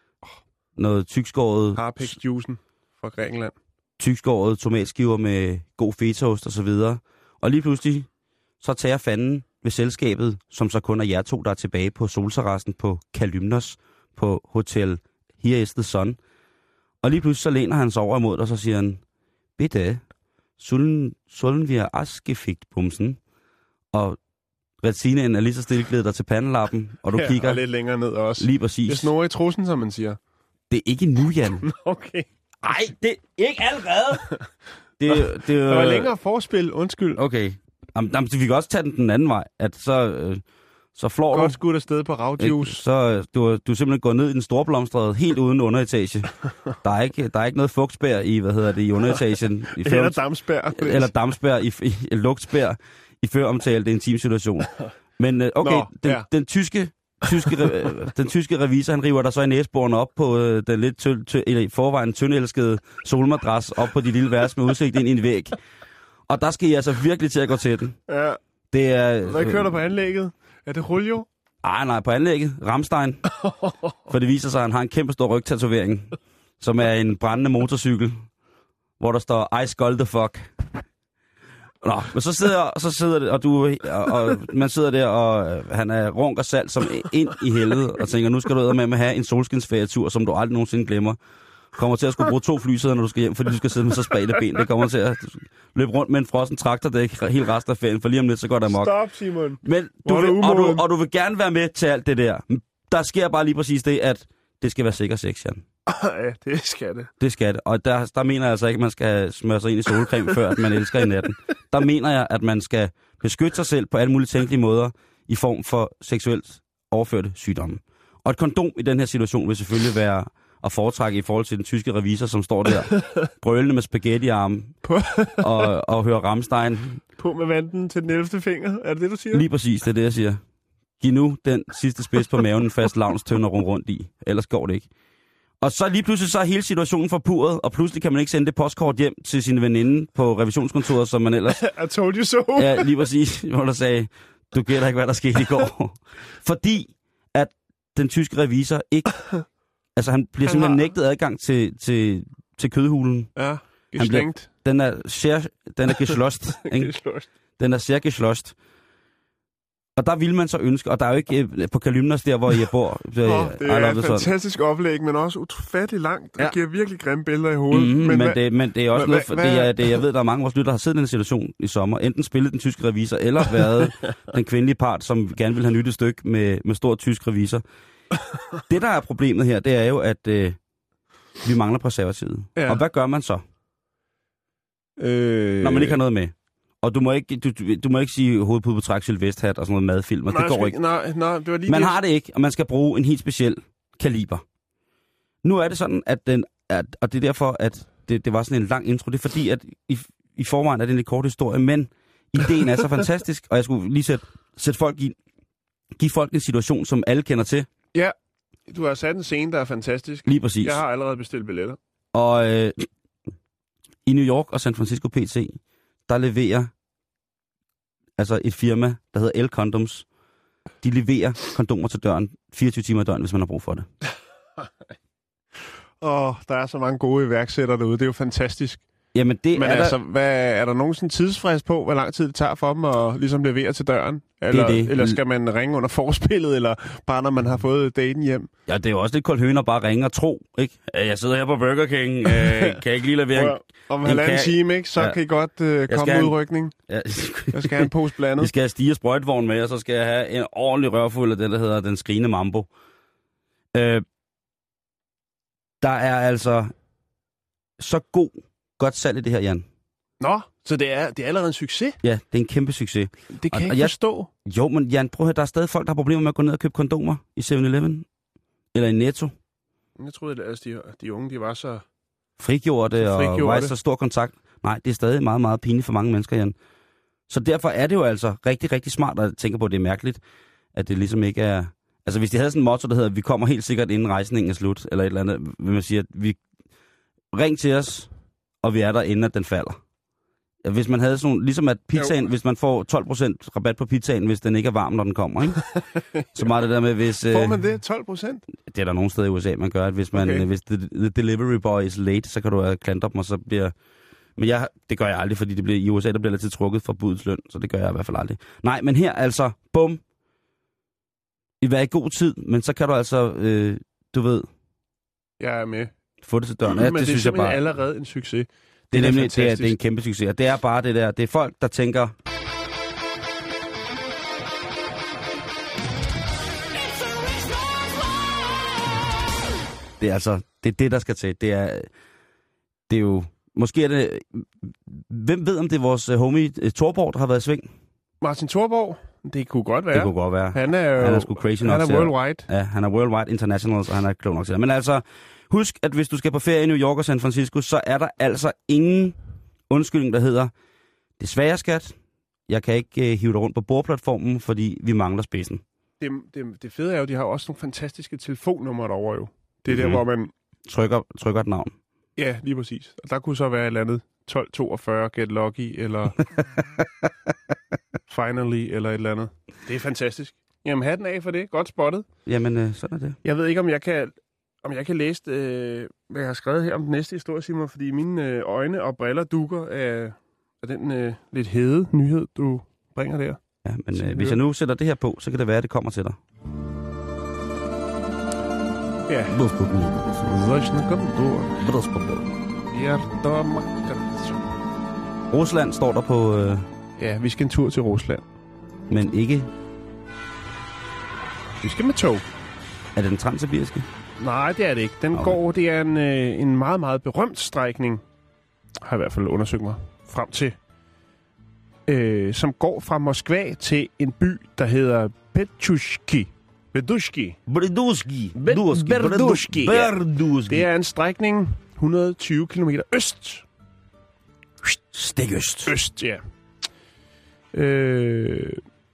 noget tykskåret, Harpex-juicen fra Grækenland. tykskåret tomatskiver med god fetaost og så videre. Og lige pludselig, så tager fanden ved selskabet, som så kun er jer to, der er tilbage på solterrassen på Kalymnos, på Hotel Here is the Sun. Og lige pludselig så læner han sig over imod dig, og så siger han, bitte, sollen, sollen vi have askefikt, bumsen. Og retinaen er lige så stille glædet dig til pandelappen, og du ja, kigger og lidt længere ned også. lige præcis. Det snor i trussen, som man siger. Det er ikke nu, Jan. Okay. Ej, det er ikke allerede. Det, det, Der var længere forspil, undskyld. Okay. Jamen, jamen, vi kan også tage den den anden vej, at så, øh, så flår Godt du. skudt afsted på ravjuice. Så øh, du, du er simpelthen gået ned i den store blomstrede, helt uden underetage. Der er ikke, der er ikke noget fugtspær i, hvad hedder det, i underetagen. I Eller damsbær. Eller damsbær, i, i, i lugtspær, i før omtalte intim situation. Men øh, okay, Nå, den, ja. den tyske... Tyske, øh, den tyske revisor, han river der så i næseboren op på øh, den lidt tø, tø, eller i forvejen tyndelsket solmadras op på de lille værelse med udsigt ind i en væg. Og der skal I altså virkelig til at gå til den. Ja. Det er... Hvad kører der på anlægget? Er det Julio? Ej, nej, på anlægget. Rammstein. For det viser sig, at han har en kæmpe stor rygtatovering, som er en brændende motorcykel, hvor der står, I skull the fuck. Nå, men så sidder, så sidder det, og, du, og, og man sidder der, og øh, han er runk og salt som ind i helvede, og tænker, nu skal du med at have en solskinsferietur, som du aldrig nogensinde glemmer. Kommer til at skulle bruge to flysæder, når du skal hjem, fordi du skal sidde med så spredte ben. Det kommer til at løbe rundt med en frossen traktordæk helt resten af ferien, for lige om lidt, så går der amok. Stop, Simon. Men du vil, og, du, og du vil gerne være med til alt det der. Der sker bare lige præcis det, at det skal være sikker sex, Jan. Ja, det skal det. Det skal det. Og der, der mener jeg altså ikke, at man skal smøre sig ind i solcreme, før at man elsker i natten. Der mener jeg, at man skal beskytte sig selv på alle mulige tænkelige måder i form for seksuelt overførte sygdomme. Og et kondom i den her situation vil selvfølgelig være at foretrække i forhold til den tyske revisor, som står der brølende med spaghettiarme og, og hører Rammstein. På med vanten til den ellevte finger. Er det det, du siger? Lige præcis, det er det, jeg siger. Giv nu den sidste spids på maven en fast lavnstønder rum rundt i. Ellers går det ikke. Og så lige pludselig så er hele situationen forpurret, og pludselig kan man ikke sende det postkort hjem til sin veninde på revisionskontoret, som man ellers... I told you so. Ja, lige præcis, hvor der sagde, du gætter ikke, hvad der skete i går. Fordi at den tyske revisor ikke... Altså, han bliver han simpelthen har... nægtet adgang til, til, til kødhulen. Ja, geslængt. Den er sehr, den er geschlost, ikke? Den er sehr geschlost. Og der vil man så ønske, og der er jo ikke øh, på Kalymnos der, hvor jeg bor. Øh, oh, det er et fantastisk oplæg, men også ufatteligt langt. Det ja. giver virkelig grimme billeder i hovedet. Mm-hmm, men, men, men, det, men det er også hva, noget, for, hva, det er, det, jeg ved, der er mange af vores lytter, der har siddet i en situation i sommer, enten spillet den tyske revisor, eller været den kvindelige part, som gerne vil have nyt et stykke med, med stor tysk revisor. Det, der er problemet her, det er jo, at øh, vi mangler præservativet. Ja. Og hvad gør man så? Øh... Når man ikke har noget med. Og du må ikke, du, du, du må ikke sige hovedpude på træk, sylvesthat og sådan noget madfilm. Det går ikke. Nej, nej, det var lige man det. har det ikke, og man skal bruge en helt speciel kaliber. Nu er det sådan, at den, at, og det er derfor, at det, det var sådan en lang intro. Det er fordi, at i, i forvejen er det en lidt kort historie, men ideen er så fantastisk, og jeg skulle lige sætte, sætte folk i, give folk en situation, som alle kender til. Ja, du har sat en scene, der er fantastisk. Lige præcis. Jeg har allerede bestilt billetter. Og øh, i New York og San Francisco P T, der leverer altså et firma, der hedder L Condoms. De leverer kondomer til døren fireogtyve timer i døgn, hvis man har brug for det. Åh, oh, der er så mange gode iværksættere derude. Det er jo fantastisk. Jamen det Men er altså, der... hvad, er der nogen sådan tidsfrist på, hvor lang tid det tager for dem at ligesom levere til døren? Eller, det det. eller skal man ringe under forspillet, eller bare når man har fået daten hjem? Ja, det er jo også lidt koldt høne at bare ringe og tro, ikke? Jeg sidder her på Burger King, øh, kan jeg ikke lige levere en... Om halvanden time, ikke? Så ja. kan I godt øh, komme udrykning. Ja. Jeg skal have en pose blandet. Vi skal have stige- og sprøjtvogn med, og så skal jeg have en ordentlig rørfuld af det, der hedder den skrigende mambo. Øh, der er altså så god, godt salg i det her, Jan. Nå, så det er, det er allerede en succes? Ja, det er en kæmpe succes. Det kan og, jeg ikke jeg, forstå. Jo, men Jan, prøv at høre, der er stadig folk, der har problemer med at gå ned og købe kondomer i seven eleven. Eller i Netto. Jeg troede, at altså, de, de unge, de var så... Frigjorte og var så stor kontakt. Nej, det er stadig meget, meget pinligt for mange mennesker, Jan. Så derfor er det jo altså rigtig, rigtig smart, at tænke på, at det er mærkeligt, at det ligesom ikke er... Altså, hvis de havde sådan en motto, der hedder, vi kommer helt sikkert inden rejsningen er slut, eller et eller andet, vil man sige, at vi... Ring til os, og vi er der, inden at den falder. Hvis man havde sådan, ligesom at pizzaen, jo. Hvis man får tolv procent rabat på pizzaen, hvis den ikke er varm, når den kommer, ikke? Så meget det der med, hvis... Får man det? tolv procent? Det er der nogle steder i U S A, man gør, at hvis, man, okay. hvis the, the delivery boy is late, så kan du klandre dem, og så bliver... Men jeg, det gør jeg aldrig, fordi det bliver, i U S A, der bliver altid trukket fra budets løn, så det gør jeg i hvert fald aldrig. Nej, men her altså, bum, i hver i god tid, men så kan du altså, øh, du ved... Jeg er med. Få det til døren. Ja, men det, det synes er jeg bare allerede en succes. Det, det er nemlig det er, det er en kæmpe succes. Og det er bare det der. Det er folk, der tænker... Det er altså... Det er det, der skal til. Det er... Det er jo... Måske er det... Hvem ved, om det er vores homie Thorborg, der har været i sving? Martin Thorborg? Det kunne godt være. Det kunne godt være. Han er jo... Han er sgu crazy nok. Han er worldwide. Ja, han er worldwide international, og han er klog nok til det. Men altså... Husk, at hvis du skal på ferie i New York og San Francisco, så er der altså ingen undskyldning, der hedder, desværre skat, jeg kan ikke uh, hive dig rundt på bordplatformen, fordi vi mangler spidsen. Det, det, det fede er jo, de har også nogle fantastiske telefonnumre derovre jo. Det er mm-hmm. der, hvor man... Trykker, trykker et navn. Ja, lige præcis. Og der kunne så være et eller andet tolv toogfyrre, Get Lucky, eller Finally, eller et eller andet. Det er fantastisk. Jamen, hatten af for det. Godt spottet. Jamen, uh, sådan er det. Jeg ved ikke, om jeg kan... Om jeg kan læse, øh, hvad jeg har skrevet her om den næste historie, Simon, fordi mine øh, øjne og briller dukker af, af den øh, lidt hede nyhed, du bringer der. Ja, men øh, hvis jeg nu sætter det her på, så kan det være, at det kommer til dig. Ja. Rusland står der på... Øh... Ja, vi skal en tur til Rusland. Men ikke... Vi skal med tog. Er det den transsibiriske? Nej, det er det ikke. Den okay. går, det er en, øh, en meget, meget berømt strækning, har jeg i hvert fald undersøgt mig frem til, øh, som går fra Moskva til en by, der hedder Betushki. Betushki. Berdushki. Berdushki. Berdushki. Det er en strækning et hundrede og tyve kilometer øst. Stik øst. Øst, ja. Øh,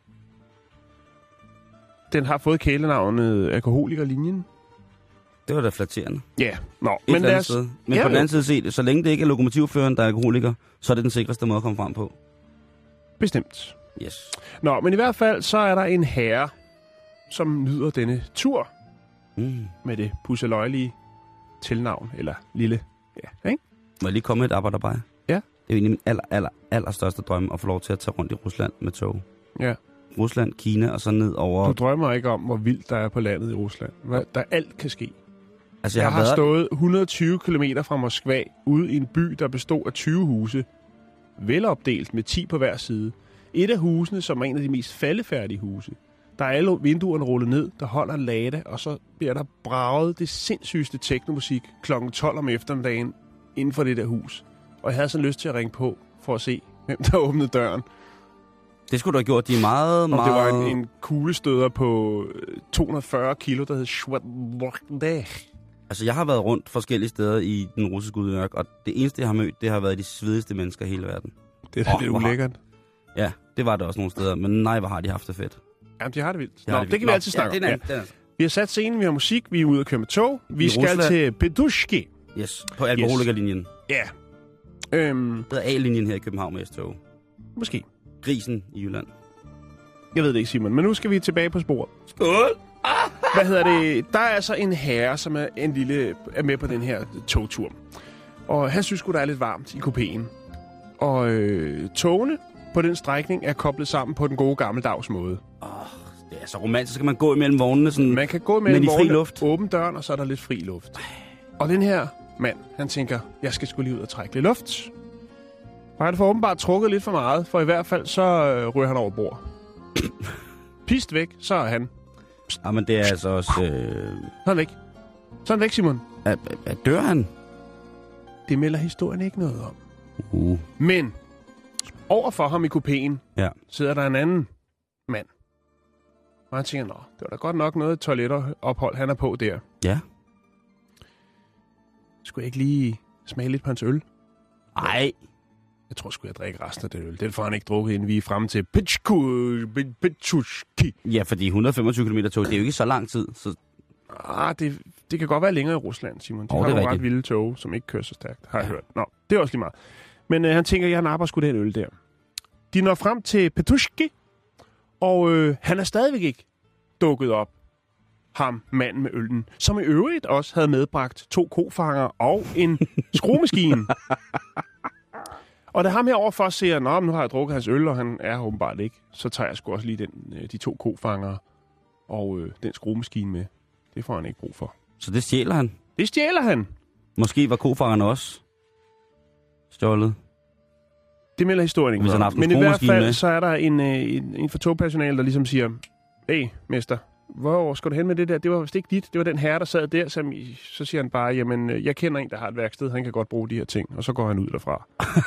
den har fået kælenavnet Alkoholikerlinjen. Det var da flatterende. Ja, nå. Et men deres... sted. Men ja, på den anden side set, så længe det ikke er lokomotivføreren, der er alkoholiker, så er det den sikreste måde at komme frem på. Bestemt. Yes. Nå, men i hvert fald, så er der en herre, som nyder denne tur mm. med det pusseløjelige tilnavn, eller lille, ja, ikke? Må jeg lige komme med et arbejderbej? Ja. Det er jo egentlig min aller, aller, aller største drøm at få lov til at tage rundt i Rusland med tog. Ja. Rusland, Kina og så ned over... Du drømmer ikke om, hvor vildt der er på landet i Rusland. Hvad, der alt kan ske. Altså, jeg, jeg jeg har, har været... stået et hundrede og tyve kilometer fra Moskva ude i en by, der bestod af tyve huse. Velopdelt med ti på hver side. Et af husene, som er en af de mest faldefærdige huse. Der er alle vinduerne rullet ned, der holder en lade, og så bliver der braget det sindssygeste teknomusik klokken tolv om eftermiddagen inden for det der hus. Og jeg havde sådan lyst til at ringe på for at se, hvem der åbnede døren. Det skulle du have gjort. De er meget, og meget... det var en, en kuglestøder på to hundrede og fyrre kilo, der hed Schwarzenegger. Altså, jeg har været rundt forskellige steder i den russiske udmærk, og det eneste, jeg har mødt, det har været de svedigste mennesker i hele verden. Det er da oh, lidt ulækkert. Ja, det var det også nogle steder, men nej, hvor har de haft det fedt. Jamen, de har det vildt. De Nå, det, det, vildt. kan vi altid snakke ja, om. Ja. Ja. Vi har sat scenen, vi har musik, vi er ude at køre med tog. Vi I skal Rusland. Til Petushki. Yes, på alkoholikerlinjen. Yes. Ja. Øhm, det er A-linjen her i København med S-tog. Måske. Grisen i Jylland. Jeg ved det ikke, Simon, men nu skal vi tilbage på sporet. Skål! Hvad hedder det? Der er altså en herre, som er, en lille, er med på den her togtur. Og han synes sgu, der er lidt varmt i kupéen. Og øh, togene på den strækning er koblet sammen på den gode gammeldags måde. Åh, oh, det er så romantisk. Så kan man gå imellem vognene sådan... Man kan gå imellem vognene, fri luft. Åbne døren, og så er der lidt fri luft. Og den her mand, han tænker, jeg skal sgu lige ud og trække lidt luft. Og han får åbenbart trukket lidt for meget, for i hvert fald så øh, ryger han over bord. Pist væk, så er han. Ja, men det er altså også... Øh... Så er han væk. Så er han væk, Simon. Er, er, dør han? Det melder historien ikke noget om. Uh. Men overfor ham i kupéen ja. sidder der en anden mand. Og han tænker, nå, det var da godt nok noget toiletophold, han er på der. Ja. Skulle jeg ikke lige smage lidt på hans øl? Nej. Jeg tror sgu, jeg drikker resten af det øl. Den får han ikke drukket, inden vi er fremme til Petushki. Ja, fordi et hundrede og femogtyve kilometer tog, det er jo ikke så lang tid. Så... Ah, det, det kan godt være længere i Rusland, Simon. De oh, har jo ret vilde tog, som ikke kører så stærkt, har jeg ja. hørt. Nå, det er også lige meget. Men øh, han tænker, jeg napper sgu den øl der. De når frem til Petushki, og øh, han er stadigvæk ikke dukket op. Ham, manden med øllen, som i øvrigt også havde medbragt to kofanger og en skruemaskine. Og da ham herovre for siger, nå, nu har jeg drukket hans øl, og han er åbenbart ikke, så tager jeg sgu også lige den, de to kofanger og øh, den skruemaskine med. Det får han ikke brug for. Så det stjæler han? Det stjæler han. Måske var kofangerne også stjålet. Det melder historien ikke noget. Men i hvert fald, med. så er der en, en, en for togpersonale, der ligesom siger, hey, mester, hvor skal du hen med det der? Det var vist ikke dit. Det var den herre, der sad der. Som, så siger han bare, jamen, jeg kender en, der har et værksted. Han kan godt bruge de her ting. Og så går han ud derfra.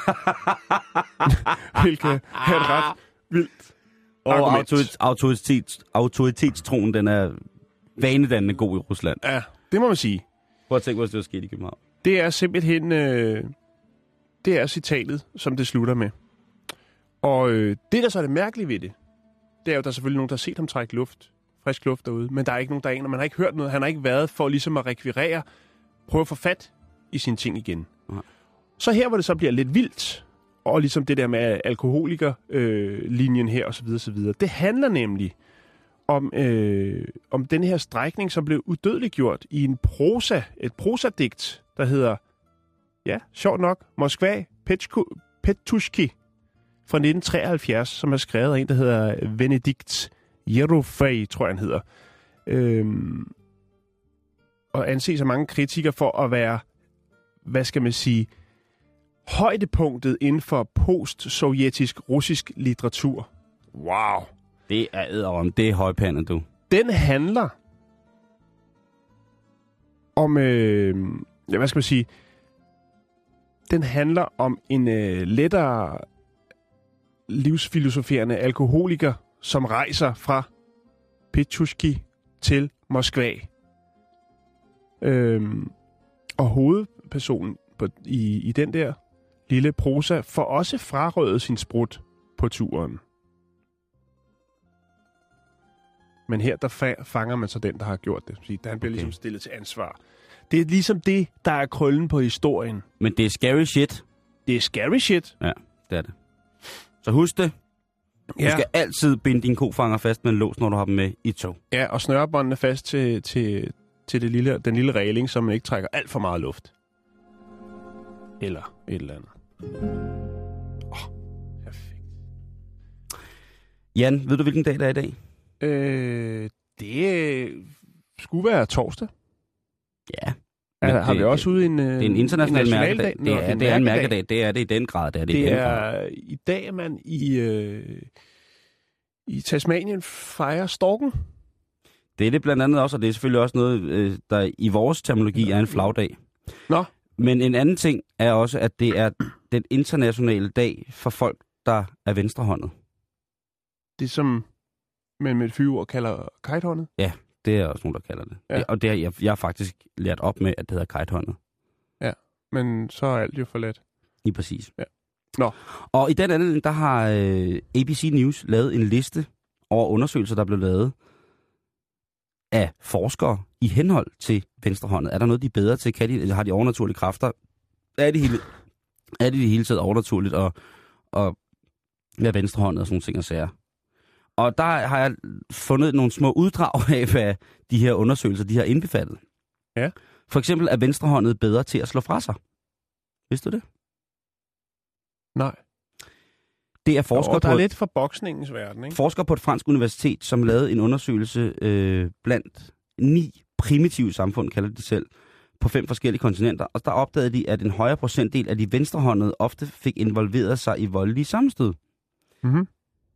Hvilket er et ret vildt og autoritet, autoritet, autoritetstroen, den er vanedannende god i Rusland. Ja, det må man sige. Prøv at tænke, hvad det var sket i København. Det er simpelthen... Øh, det er citatet, som det slutter med. Og øh, det, der så er det mærkelige ved det, det er jo, der er selvfølgelig nogen, der har set ham trække luft. Frisk luft derude, men der er ikke nogen, der aner. Man har ikke hørt noget. Han har ikke været for ligesom at rekvirere, prøve at få fat i sine ting igen. Nej. Så her, hvor det så bliver lidt vildt, og ligesom det der med alkoholikerlinjen øh, her osv. osv. Det handler nemlig om, øh, om den her strækning, som blev udødeliggjort i en prosa, et prosadigt, der hedder, ja, sjovt nok, Moskva Petushki fra nitten treoghalvfjerds, som er skrevet af en, der hedder Venedikt Yerofey, tror jeg, han hedder. Øhm, og anses af mange kritikere for at være, hvad skal man sige, højdepunktet inden for post-sovjetisk russisk litteratur. Wow. Det er æderom. Det er højpandet, du. Den handler om, øh, ja, hvad skal man sige, den handler om en øh, lettere livsfilosoferende alkoholiker, som rejser fra Petushki til Moskva. Øhm, og hovedpersonen på, i, i den der lille prosa får også frarøvet sin sprut på turen. Men her der fa- fanger man så den, der har gjort det. Han bliver okay. ligesom stillet til ansvar. Det er ligesom det, der er krøllen på historien. Men det er scary shit. Det er scary shit. Ja, det er det. Så husk det. Du ja. skal altid binde dine kofanger fast med en lås, når du har dem med i tog. Ja, og snørebåndene fast til, til, til det lille, den lille regling, så man ikke trækker alt for meget luft. Eller et eller andet. Oh, perfekt. Jan, ved du, hvilken dag det er i dag? Øh, det skulle være torsdag. Ja. Altså, har det, vi også ude i en Det er en international en mærkedag. Nå, Det er, det er en mærkedag. Det er det i den grad. Det er, det det i, den er grad. i dag, er man i, øh, i Tasmanien fejrer storken. Det er det blandt andet også, og det er selvfølgelig også noget, øh, der i vores terminologi er en flagdag. Nå. Men en anden ting er også, at det er den internationale dag for folk, der er venstrehåndet. Det som man med et fyreord kalder kitehåndet. Ja, det er også nogen, der kalder det. Ja. Og det har jeg, jeg har faktisk lært op med, at det hedder kitehåndet. Ja, men så er alt jo forladt. Lige præcis. Ja. Nå. Og i den anledning, der har øh, A B C News lavet en liste over undersøgelser, der blev lavet af forskere i henhold til venstrehåndet. Er der noget, de er bedre til? Kan de, eller har de overnaturlige kræfter? Er det hele, er det i det hele taget overnaturligt at, at være venstrehåndet og sådan nogle ting og sager? Og der har jeg fundet nogle små uddrag af, hvad de her undersøgelser de har indbefattet. Ja. For eksempel er venstrehåndet bedre til at slå fra sig. Vidste du det? Nej. Det er forskere jo, der på er lidt for boksningens verden, ikke? Forskere på et fransk universitet, som lavede en undersøgelse øh, blandt ni primitive samfund, kalder de selv, på fem forskellige kontinenter. Og der opdagede de, at en højere procentdel af de venstrehåndede ofte fik involveret sig i voldelige sammenstød. Mm-hmm.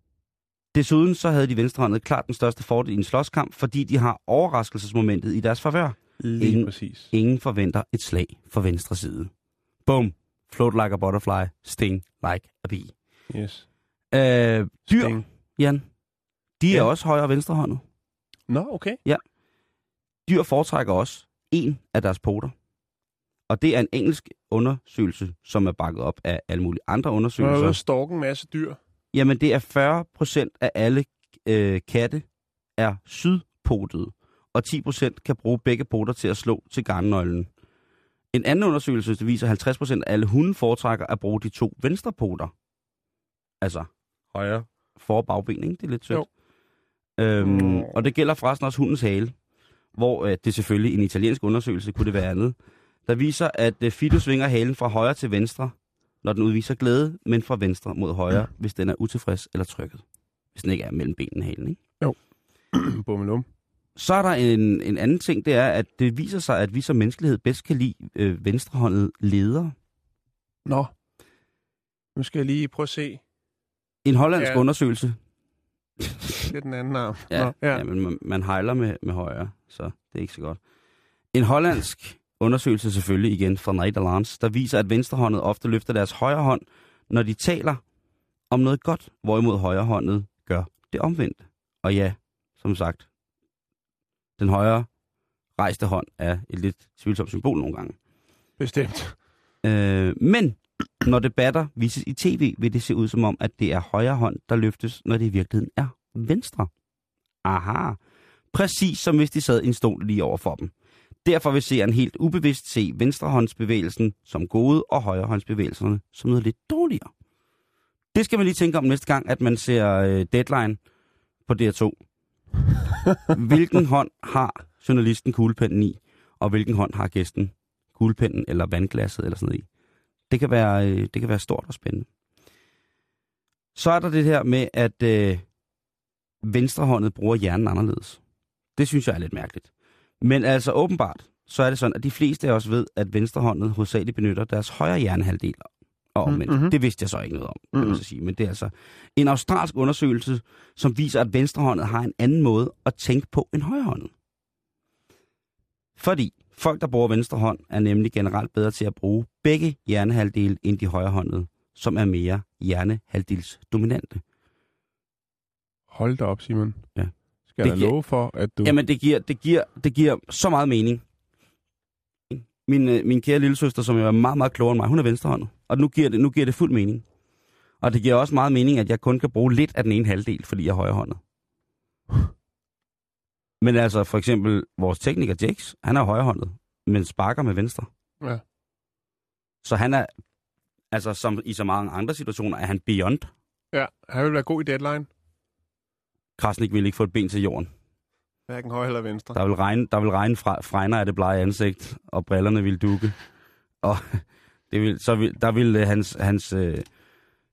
Desuden så havde de venstrehåndede klart den største fordel i en slåskamp, fordi de har overraskelsesmomentet i deres favør. Lige ingen, præcis. Ingen forventer et slag fra venstre side. Boom. Float like a butterfly. Sting like a bee. Yes. Øh, dyr, Sting. Jan, de er Ja. også højre- og venstrehåndede. Nå, okay. Dyr foretrækker også en af deres poter. Og det er en engelsk undersøgelse, som er bakket op af alle mulige andre Så er undersøgelser. der storken en masse dyr. Jamen, det er fyrre procent af alle øh, katte er sydpotede, og ti procent kan bruge begge poter til at slå til garnnøglen. En anden undersøgelse der viser, at halvtreds procent af alle hunde foretrækker at bruge de to venstre poter. Altså højre for- og bagben, ikke? Det er lidt sødt. Jo. Øhm, Mm. Og det gælder forresten også hundens hale, hvor øh, det selvfølgelig en italiensk undersøgelse kunne det være andet, der viser, at øh, Fido svinger halen fra højre til venstre, når den udviser glæde, men fra venstre mod højre, hvis den er utilfreds eller trykket. Hvis den ikke er mellem benene halen, ikke? Bummelum. Så er der en, en anden ting, det er, at det viser sig, at vi som menneskelighed bedst kan lide øh, venstrehåndede ledere. Nå. Nu skal jeg lige prøve at se. En hollandsk Ja. undersøgelse. Det er den anden arm. Ja, Nå, ja. ja men man, man hejler med, med højre, så det er ikke så godt. En hollandsk undersøgelse selvfølgelig igen fra Nederlands, der viser, at venstrehåndet ofte løfter deres højre hånd, når de taler om noget godt, hvorimod højrehåndet gør det omvendte. Og ja, som sagt, den højre rejste hånd er et lidt tvivlsomt symbol nogle gange. Bestemt. Øh, men når debatter vises i tv, vil det se ud som om, at det er højre hånd, der løftes, når det i virkeligheden er venstre. Aha. Præcis som hvis de sad i en stol lige over for dem. Derfor vil seeren helt ubevidst se venstrehåndsbevægelsen som gode, og højrehåndsbevægelserne som noget lidt dårligere. Det skal man lige tænke om næste gang, at man ser øh, Deadline på D R to. Hvilken hånd har journalisten kuglepennen i, og hvilken hånd har gæsten kuglepennen eller vandglasset eller sådan noget i. Det kan være, øh, det kan være stort og spændende. Så er der det her med, at øh, venstrehåndet bruger hjernen anderledes. Det synes jeg er lidt mærkeligt. Men altså åbenbart, så er det sådan, at de fleste af os ved, at venstrehåndet hovedsageligt benytter deres højre hjernehalvdel. Og omvendt. Mm-hmm. Det vidste jeg så ikke noget om, kan Mm-hmm. man så sige. Men det er altså en australsk undersøgelse, som viser, at venstrehåndet har en anden måde at tænke på end højrehåndet. Fordi folk, der bruger venstre hånd, er nemlig generelt bedre til at bruge begge hjernehalvdele end de højrehåndede, som er mere hjernehalvdelsdominante. Hold da op, Simon. Ja. Skal Det jeg giver- love for, at du... Jamen, det giver, det, giver, det giver så meget mening. Min, øh, min kære lillesøster, som jo er meget, meget klogere end mig, hun er venstrehåndet. Og nu giver, det, nu giver det fuld mening. Og det giver også meget mening, at jeg kun kan bruge lidt af den ene halvdel, fordi jeg er højrehåndet. Men altså, for eksempel, vores tekniker Jakes, han er højrehåndet, men sparker med venstre. Ja. Så han er, altså som i så mange andre situationer, er han beyond. Ja, han vil være god i Deadline. Krasnik ville ikke få et ben til jorden. Hverken højre eller venstre. Der vil regne, der vil regne fra, fregner af det blege ansigt, og brillerne vil dukke. Og det vil, så vil, der vil hans, hans, øh,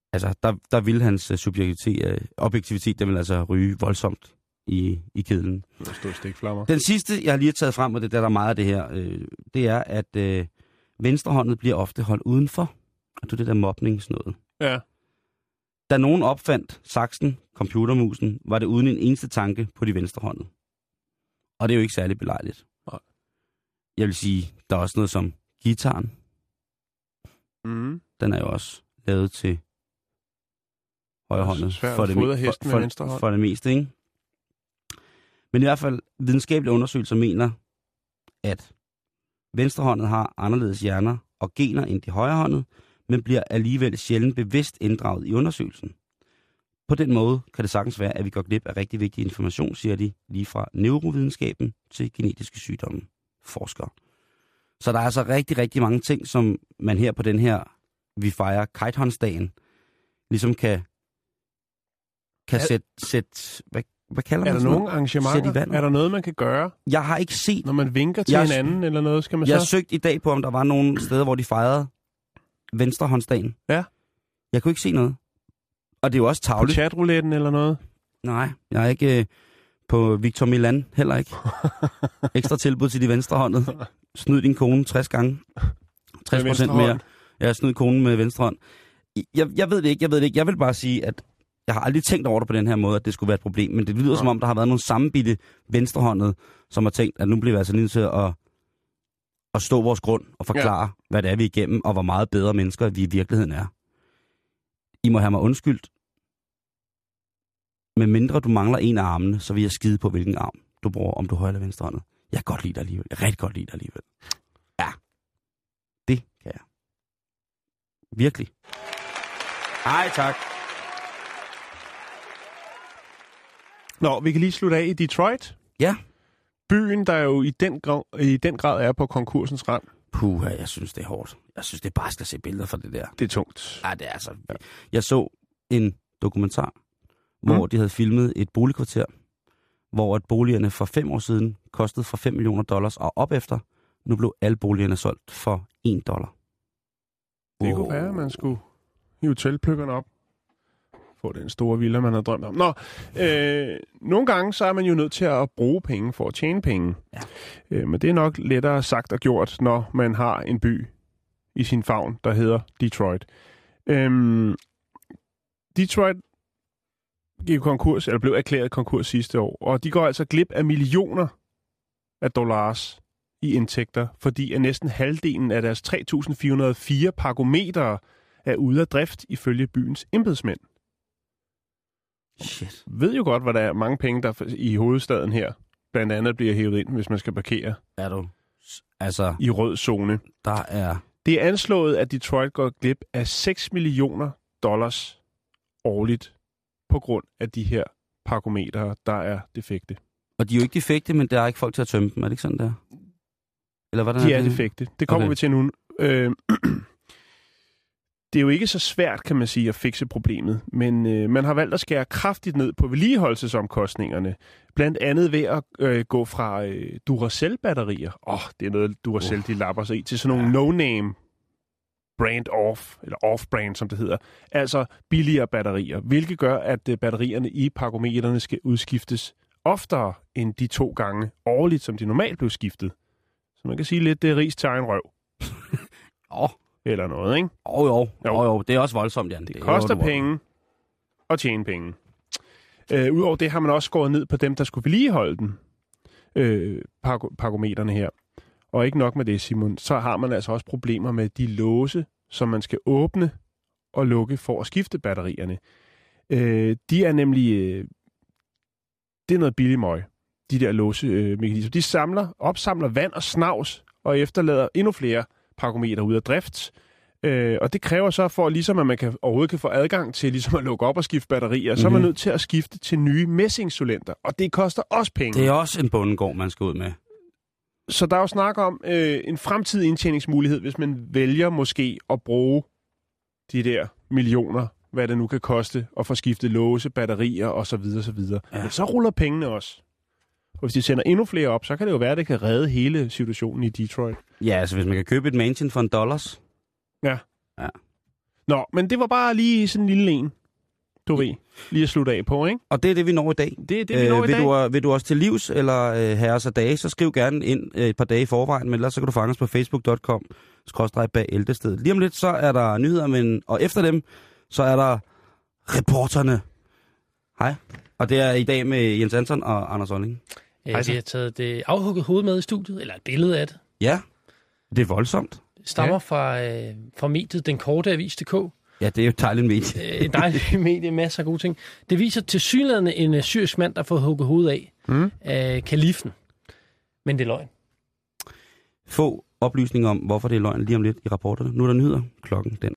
altså, der, der ville hans subjektivitet, objektivitet, den ville altså ryge voldsomt i, i kedlen. Der står stikflammer. Den sidste, jeg lige har taget frem, og det der, der er meget af det her, øh, det er, at øh, venstrehåndet bliver ofte holdt udenfor. Og det er det der mobning, sådan noget. Ja. Da nogen opfandt saksen, computermusen, var det uden en eneste tanke på de venstrehåndede. Og det er jo ikke særlig belejligt. Nej. Jeg vil sige, der er også noget som gitaren. Mm. Den er jo også lavet til højrehåndet. Svært for at det, fodre hesten for, med venstre hånd. for, for det meste, ikke? Men i hvert fald, videnskabelige undersøgelser mener, at venstrehåndet har anderledes hjerner og gener end de højrehåndede, men bliver alligevel sjældent bevidst inddraget i undersøgelsen. På den måde kan det sagtens være, at vi går glip af rigtig vigtig information, siger de, lige fra neurovidenskaben til genetiske sygdomme forskere. Så der er altså rigtig, rigtig mange ting, som man her på den her, vi fejrer kitehåndsdagen, ligesom kan, kan er, sætte, sætte hvad, hvad kalder man Er der sådan nogle noget? arrangementer? Er der noget, man kan gøre, Jeg har ikke set... når man vinker til Jeg- hinanden eller noget? Skal man Jeg har så... søgt i dag på, om der var nogle steder, hvor de fejrede venstrehåndsdagen. Ja. Jeg kunne ikke se noget. Og det er jo også På tarveligt. chatrouletten eller noget? Nej, jeg er ikke øh, på Victor Milan, heller ikke. Ekstra tilbud til de venstrehåndede. Snyd din kone tres gange. tres Med procent venstre mere. hånd. Jeg snyd konen med venstre hånd. Jeg, jeg ved det ikke, jeg ved det ikke. Jeg vil bare sige, at jeg har aldrig tænkt over det på den her måde, at det skulle være et problem. Men det lyder som om, der har været nogle sammenbitte venstrehåndede, som har tænkt, at nu bliver vi altså nødt til at, at stå vores grund og forklare, ja. hvad det er, vi er igennem, og hvor meget bedre mennesker vi i virkeligheden er. I må have mig undskyldt. Men mindre du mangler en af armene, så vil jeg skide på, hvilken arm du bruger, om du højre eller venstre håndet. Jeg kan godt lide dig alligevel. Jeg kan rigtig godt lide dig alligevel. Ja. Det kan jeg. Virkelig. Ej, tak. Nå, vi kan lige slutte af i Detroit. Ja. Byen, der jo i den, grad, i den grad er på konkursens rand. Puha, jeg synes, det er hårdt. Jeg synes, det er bare skal se billeder fra det der. Det er tungt. Ja, det er altså... Jeg så en dokumentar, hvor mm. de havde filmet et boligkvarter, hvor at boligerne for fem år siden kostede for fem millioner dollars, og op efter, nu blev alle boligerne solgt for en dollar. Det Wow. kunne være, at man skulle hive teltpløkkerne op. Få den store villa, man har drømt om. Nå, øh, nogle gange så er man jo nødt til at bruge penge for at tjene penge. Ja. Øh, men det er nok lettere sagt og gjort, når man har en by i sin favn, der hedder Detroit. Øh, Detroit gik konkurs, eller blev erklæret konkurs sidste år, og de går altså glip af millioner af dollars i indtægter, fordi at næsten halvdelen af deres tre tusind fire hundrede og fire parkometer er ude af drift ifølge byens embedsmænd. Shit. Ved jo godt, hvad der er mange penge, der i hovedstaden her blandt andet bliver hævet ind, hvis man skal parkere Er du... Altså, i rød zone. der er... Det er anslået, at Detroit går glip af seks millioner dollars årligt på grund af de her parkometer, der er defekte. Og de er jo ikke defekte, men der er ikke folk til at tømme dem. Er det ikke sådan, der? Eller hvordan De er det? defekte. Det kommer Okay. vi til nu. Øh, det er jo ikke så svært, kan man sige, at fikse problemet, men øh, man har valgt at skære kraftigt ned på vedligeholdelsesomkostningerne. Blandt andet ved at øh, gå fra øh, Duracell-batterier. Åh, oh, det er noget, Duracell, uh. de lapper sig i, til sådan nogle ja. no-name brand off, eller off-brand, som det hedder. Altså billigere batterier, hvilket gør, at øh, batterierne i parkometerne skal udskiftes oftere end de to gange årligt, som de normalt blev skiftet. Så man kan sige lidt, det er ris til egen røv. Åh, oh, Eller noget, ikke? oh, jo. Jo. Oh, jo. Det er også voldsomt, Jan. Det, det er koster jo, penge at tjene penge. Øh, Udover det har man også skåret ned på dem, der skulle vedligeholde den. Øh, parko- parkometerne her. Og ikke nok med det, Simon. Så har man altså også problemer med de låse, som man skal åbne og lukke for at skifte batterierne. Øh, de er nemlig... Øh, det er noget billig møg, de der låsemekanismer. De samler, opsamler vand og snavs og efterlader endnu flere parkometer ud af drift. Øh, og det kræver så for, ligesom at man kan, overhovedet kan få adgang til ligesom at lukke op og skifte batterier, mm-hmm. så er man nødt til at skifte til nye messingsolenter. Og det koster også penge. Det er også en bondegård, man skal ud med. Så der er jo snak om øh, en fremtidig indtjeningsmulighed, hvis man vælger måske at bruge de der millioner, hvad det nu kan koste, at få skiftet låse, batterier osv. osv. Ja. Men så ruller pengene også. Og hvis de sender endnu flere op, så kan det jo være, at det kan redde hele situationen i Detroit. Ja, altså hvis man kan købe et mansion for en dollars. Ja. Ja. Nå, men det var bare lige sådan en lille en, du ved, lige at slutte af på, ikke? Og det er det, vi når i dag. Det er det, vi når øh, i vil dag. Du, vil du også til livs, eller øh, herres af dage, så skriv gerne ind øh, et par dage i forvejen, men ellers så kan du fange os på facebook punktum com skråstreg bag Eltested. Lige om lidt, så er der nyheder, men, og efter dem, så er der reporterne. Hej. Og det er i dag med Jens Anton og Anders Olling. Øh, vi har taget det afhugget hoved med i studiet, eller et billede af det. Ja, det er voldsomt. Det stammer ja. fra, øh, fra mediet Den Korte Avis punktum d k. Ja, det er jo et dejligt medie. Øh, et dejligt medie, masser af gode ting. Det viser tilsyneladende en uh, syrisk mand, der får hugget hovedet af mm. af kalifen. Men det er løgn. Få oplysninger om, hvorfor det er løgn lige om lidt i rapporterne. Nu er der nyheder. Klokken den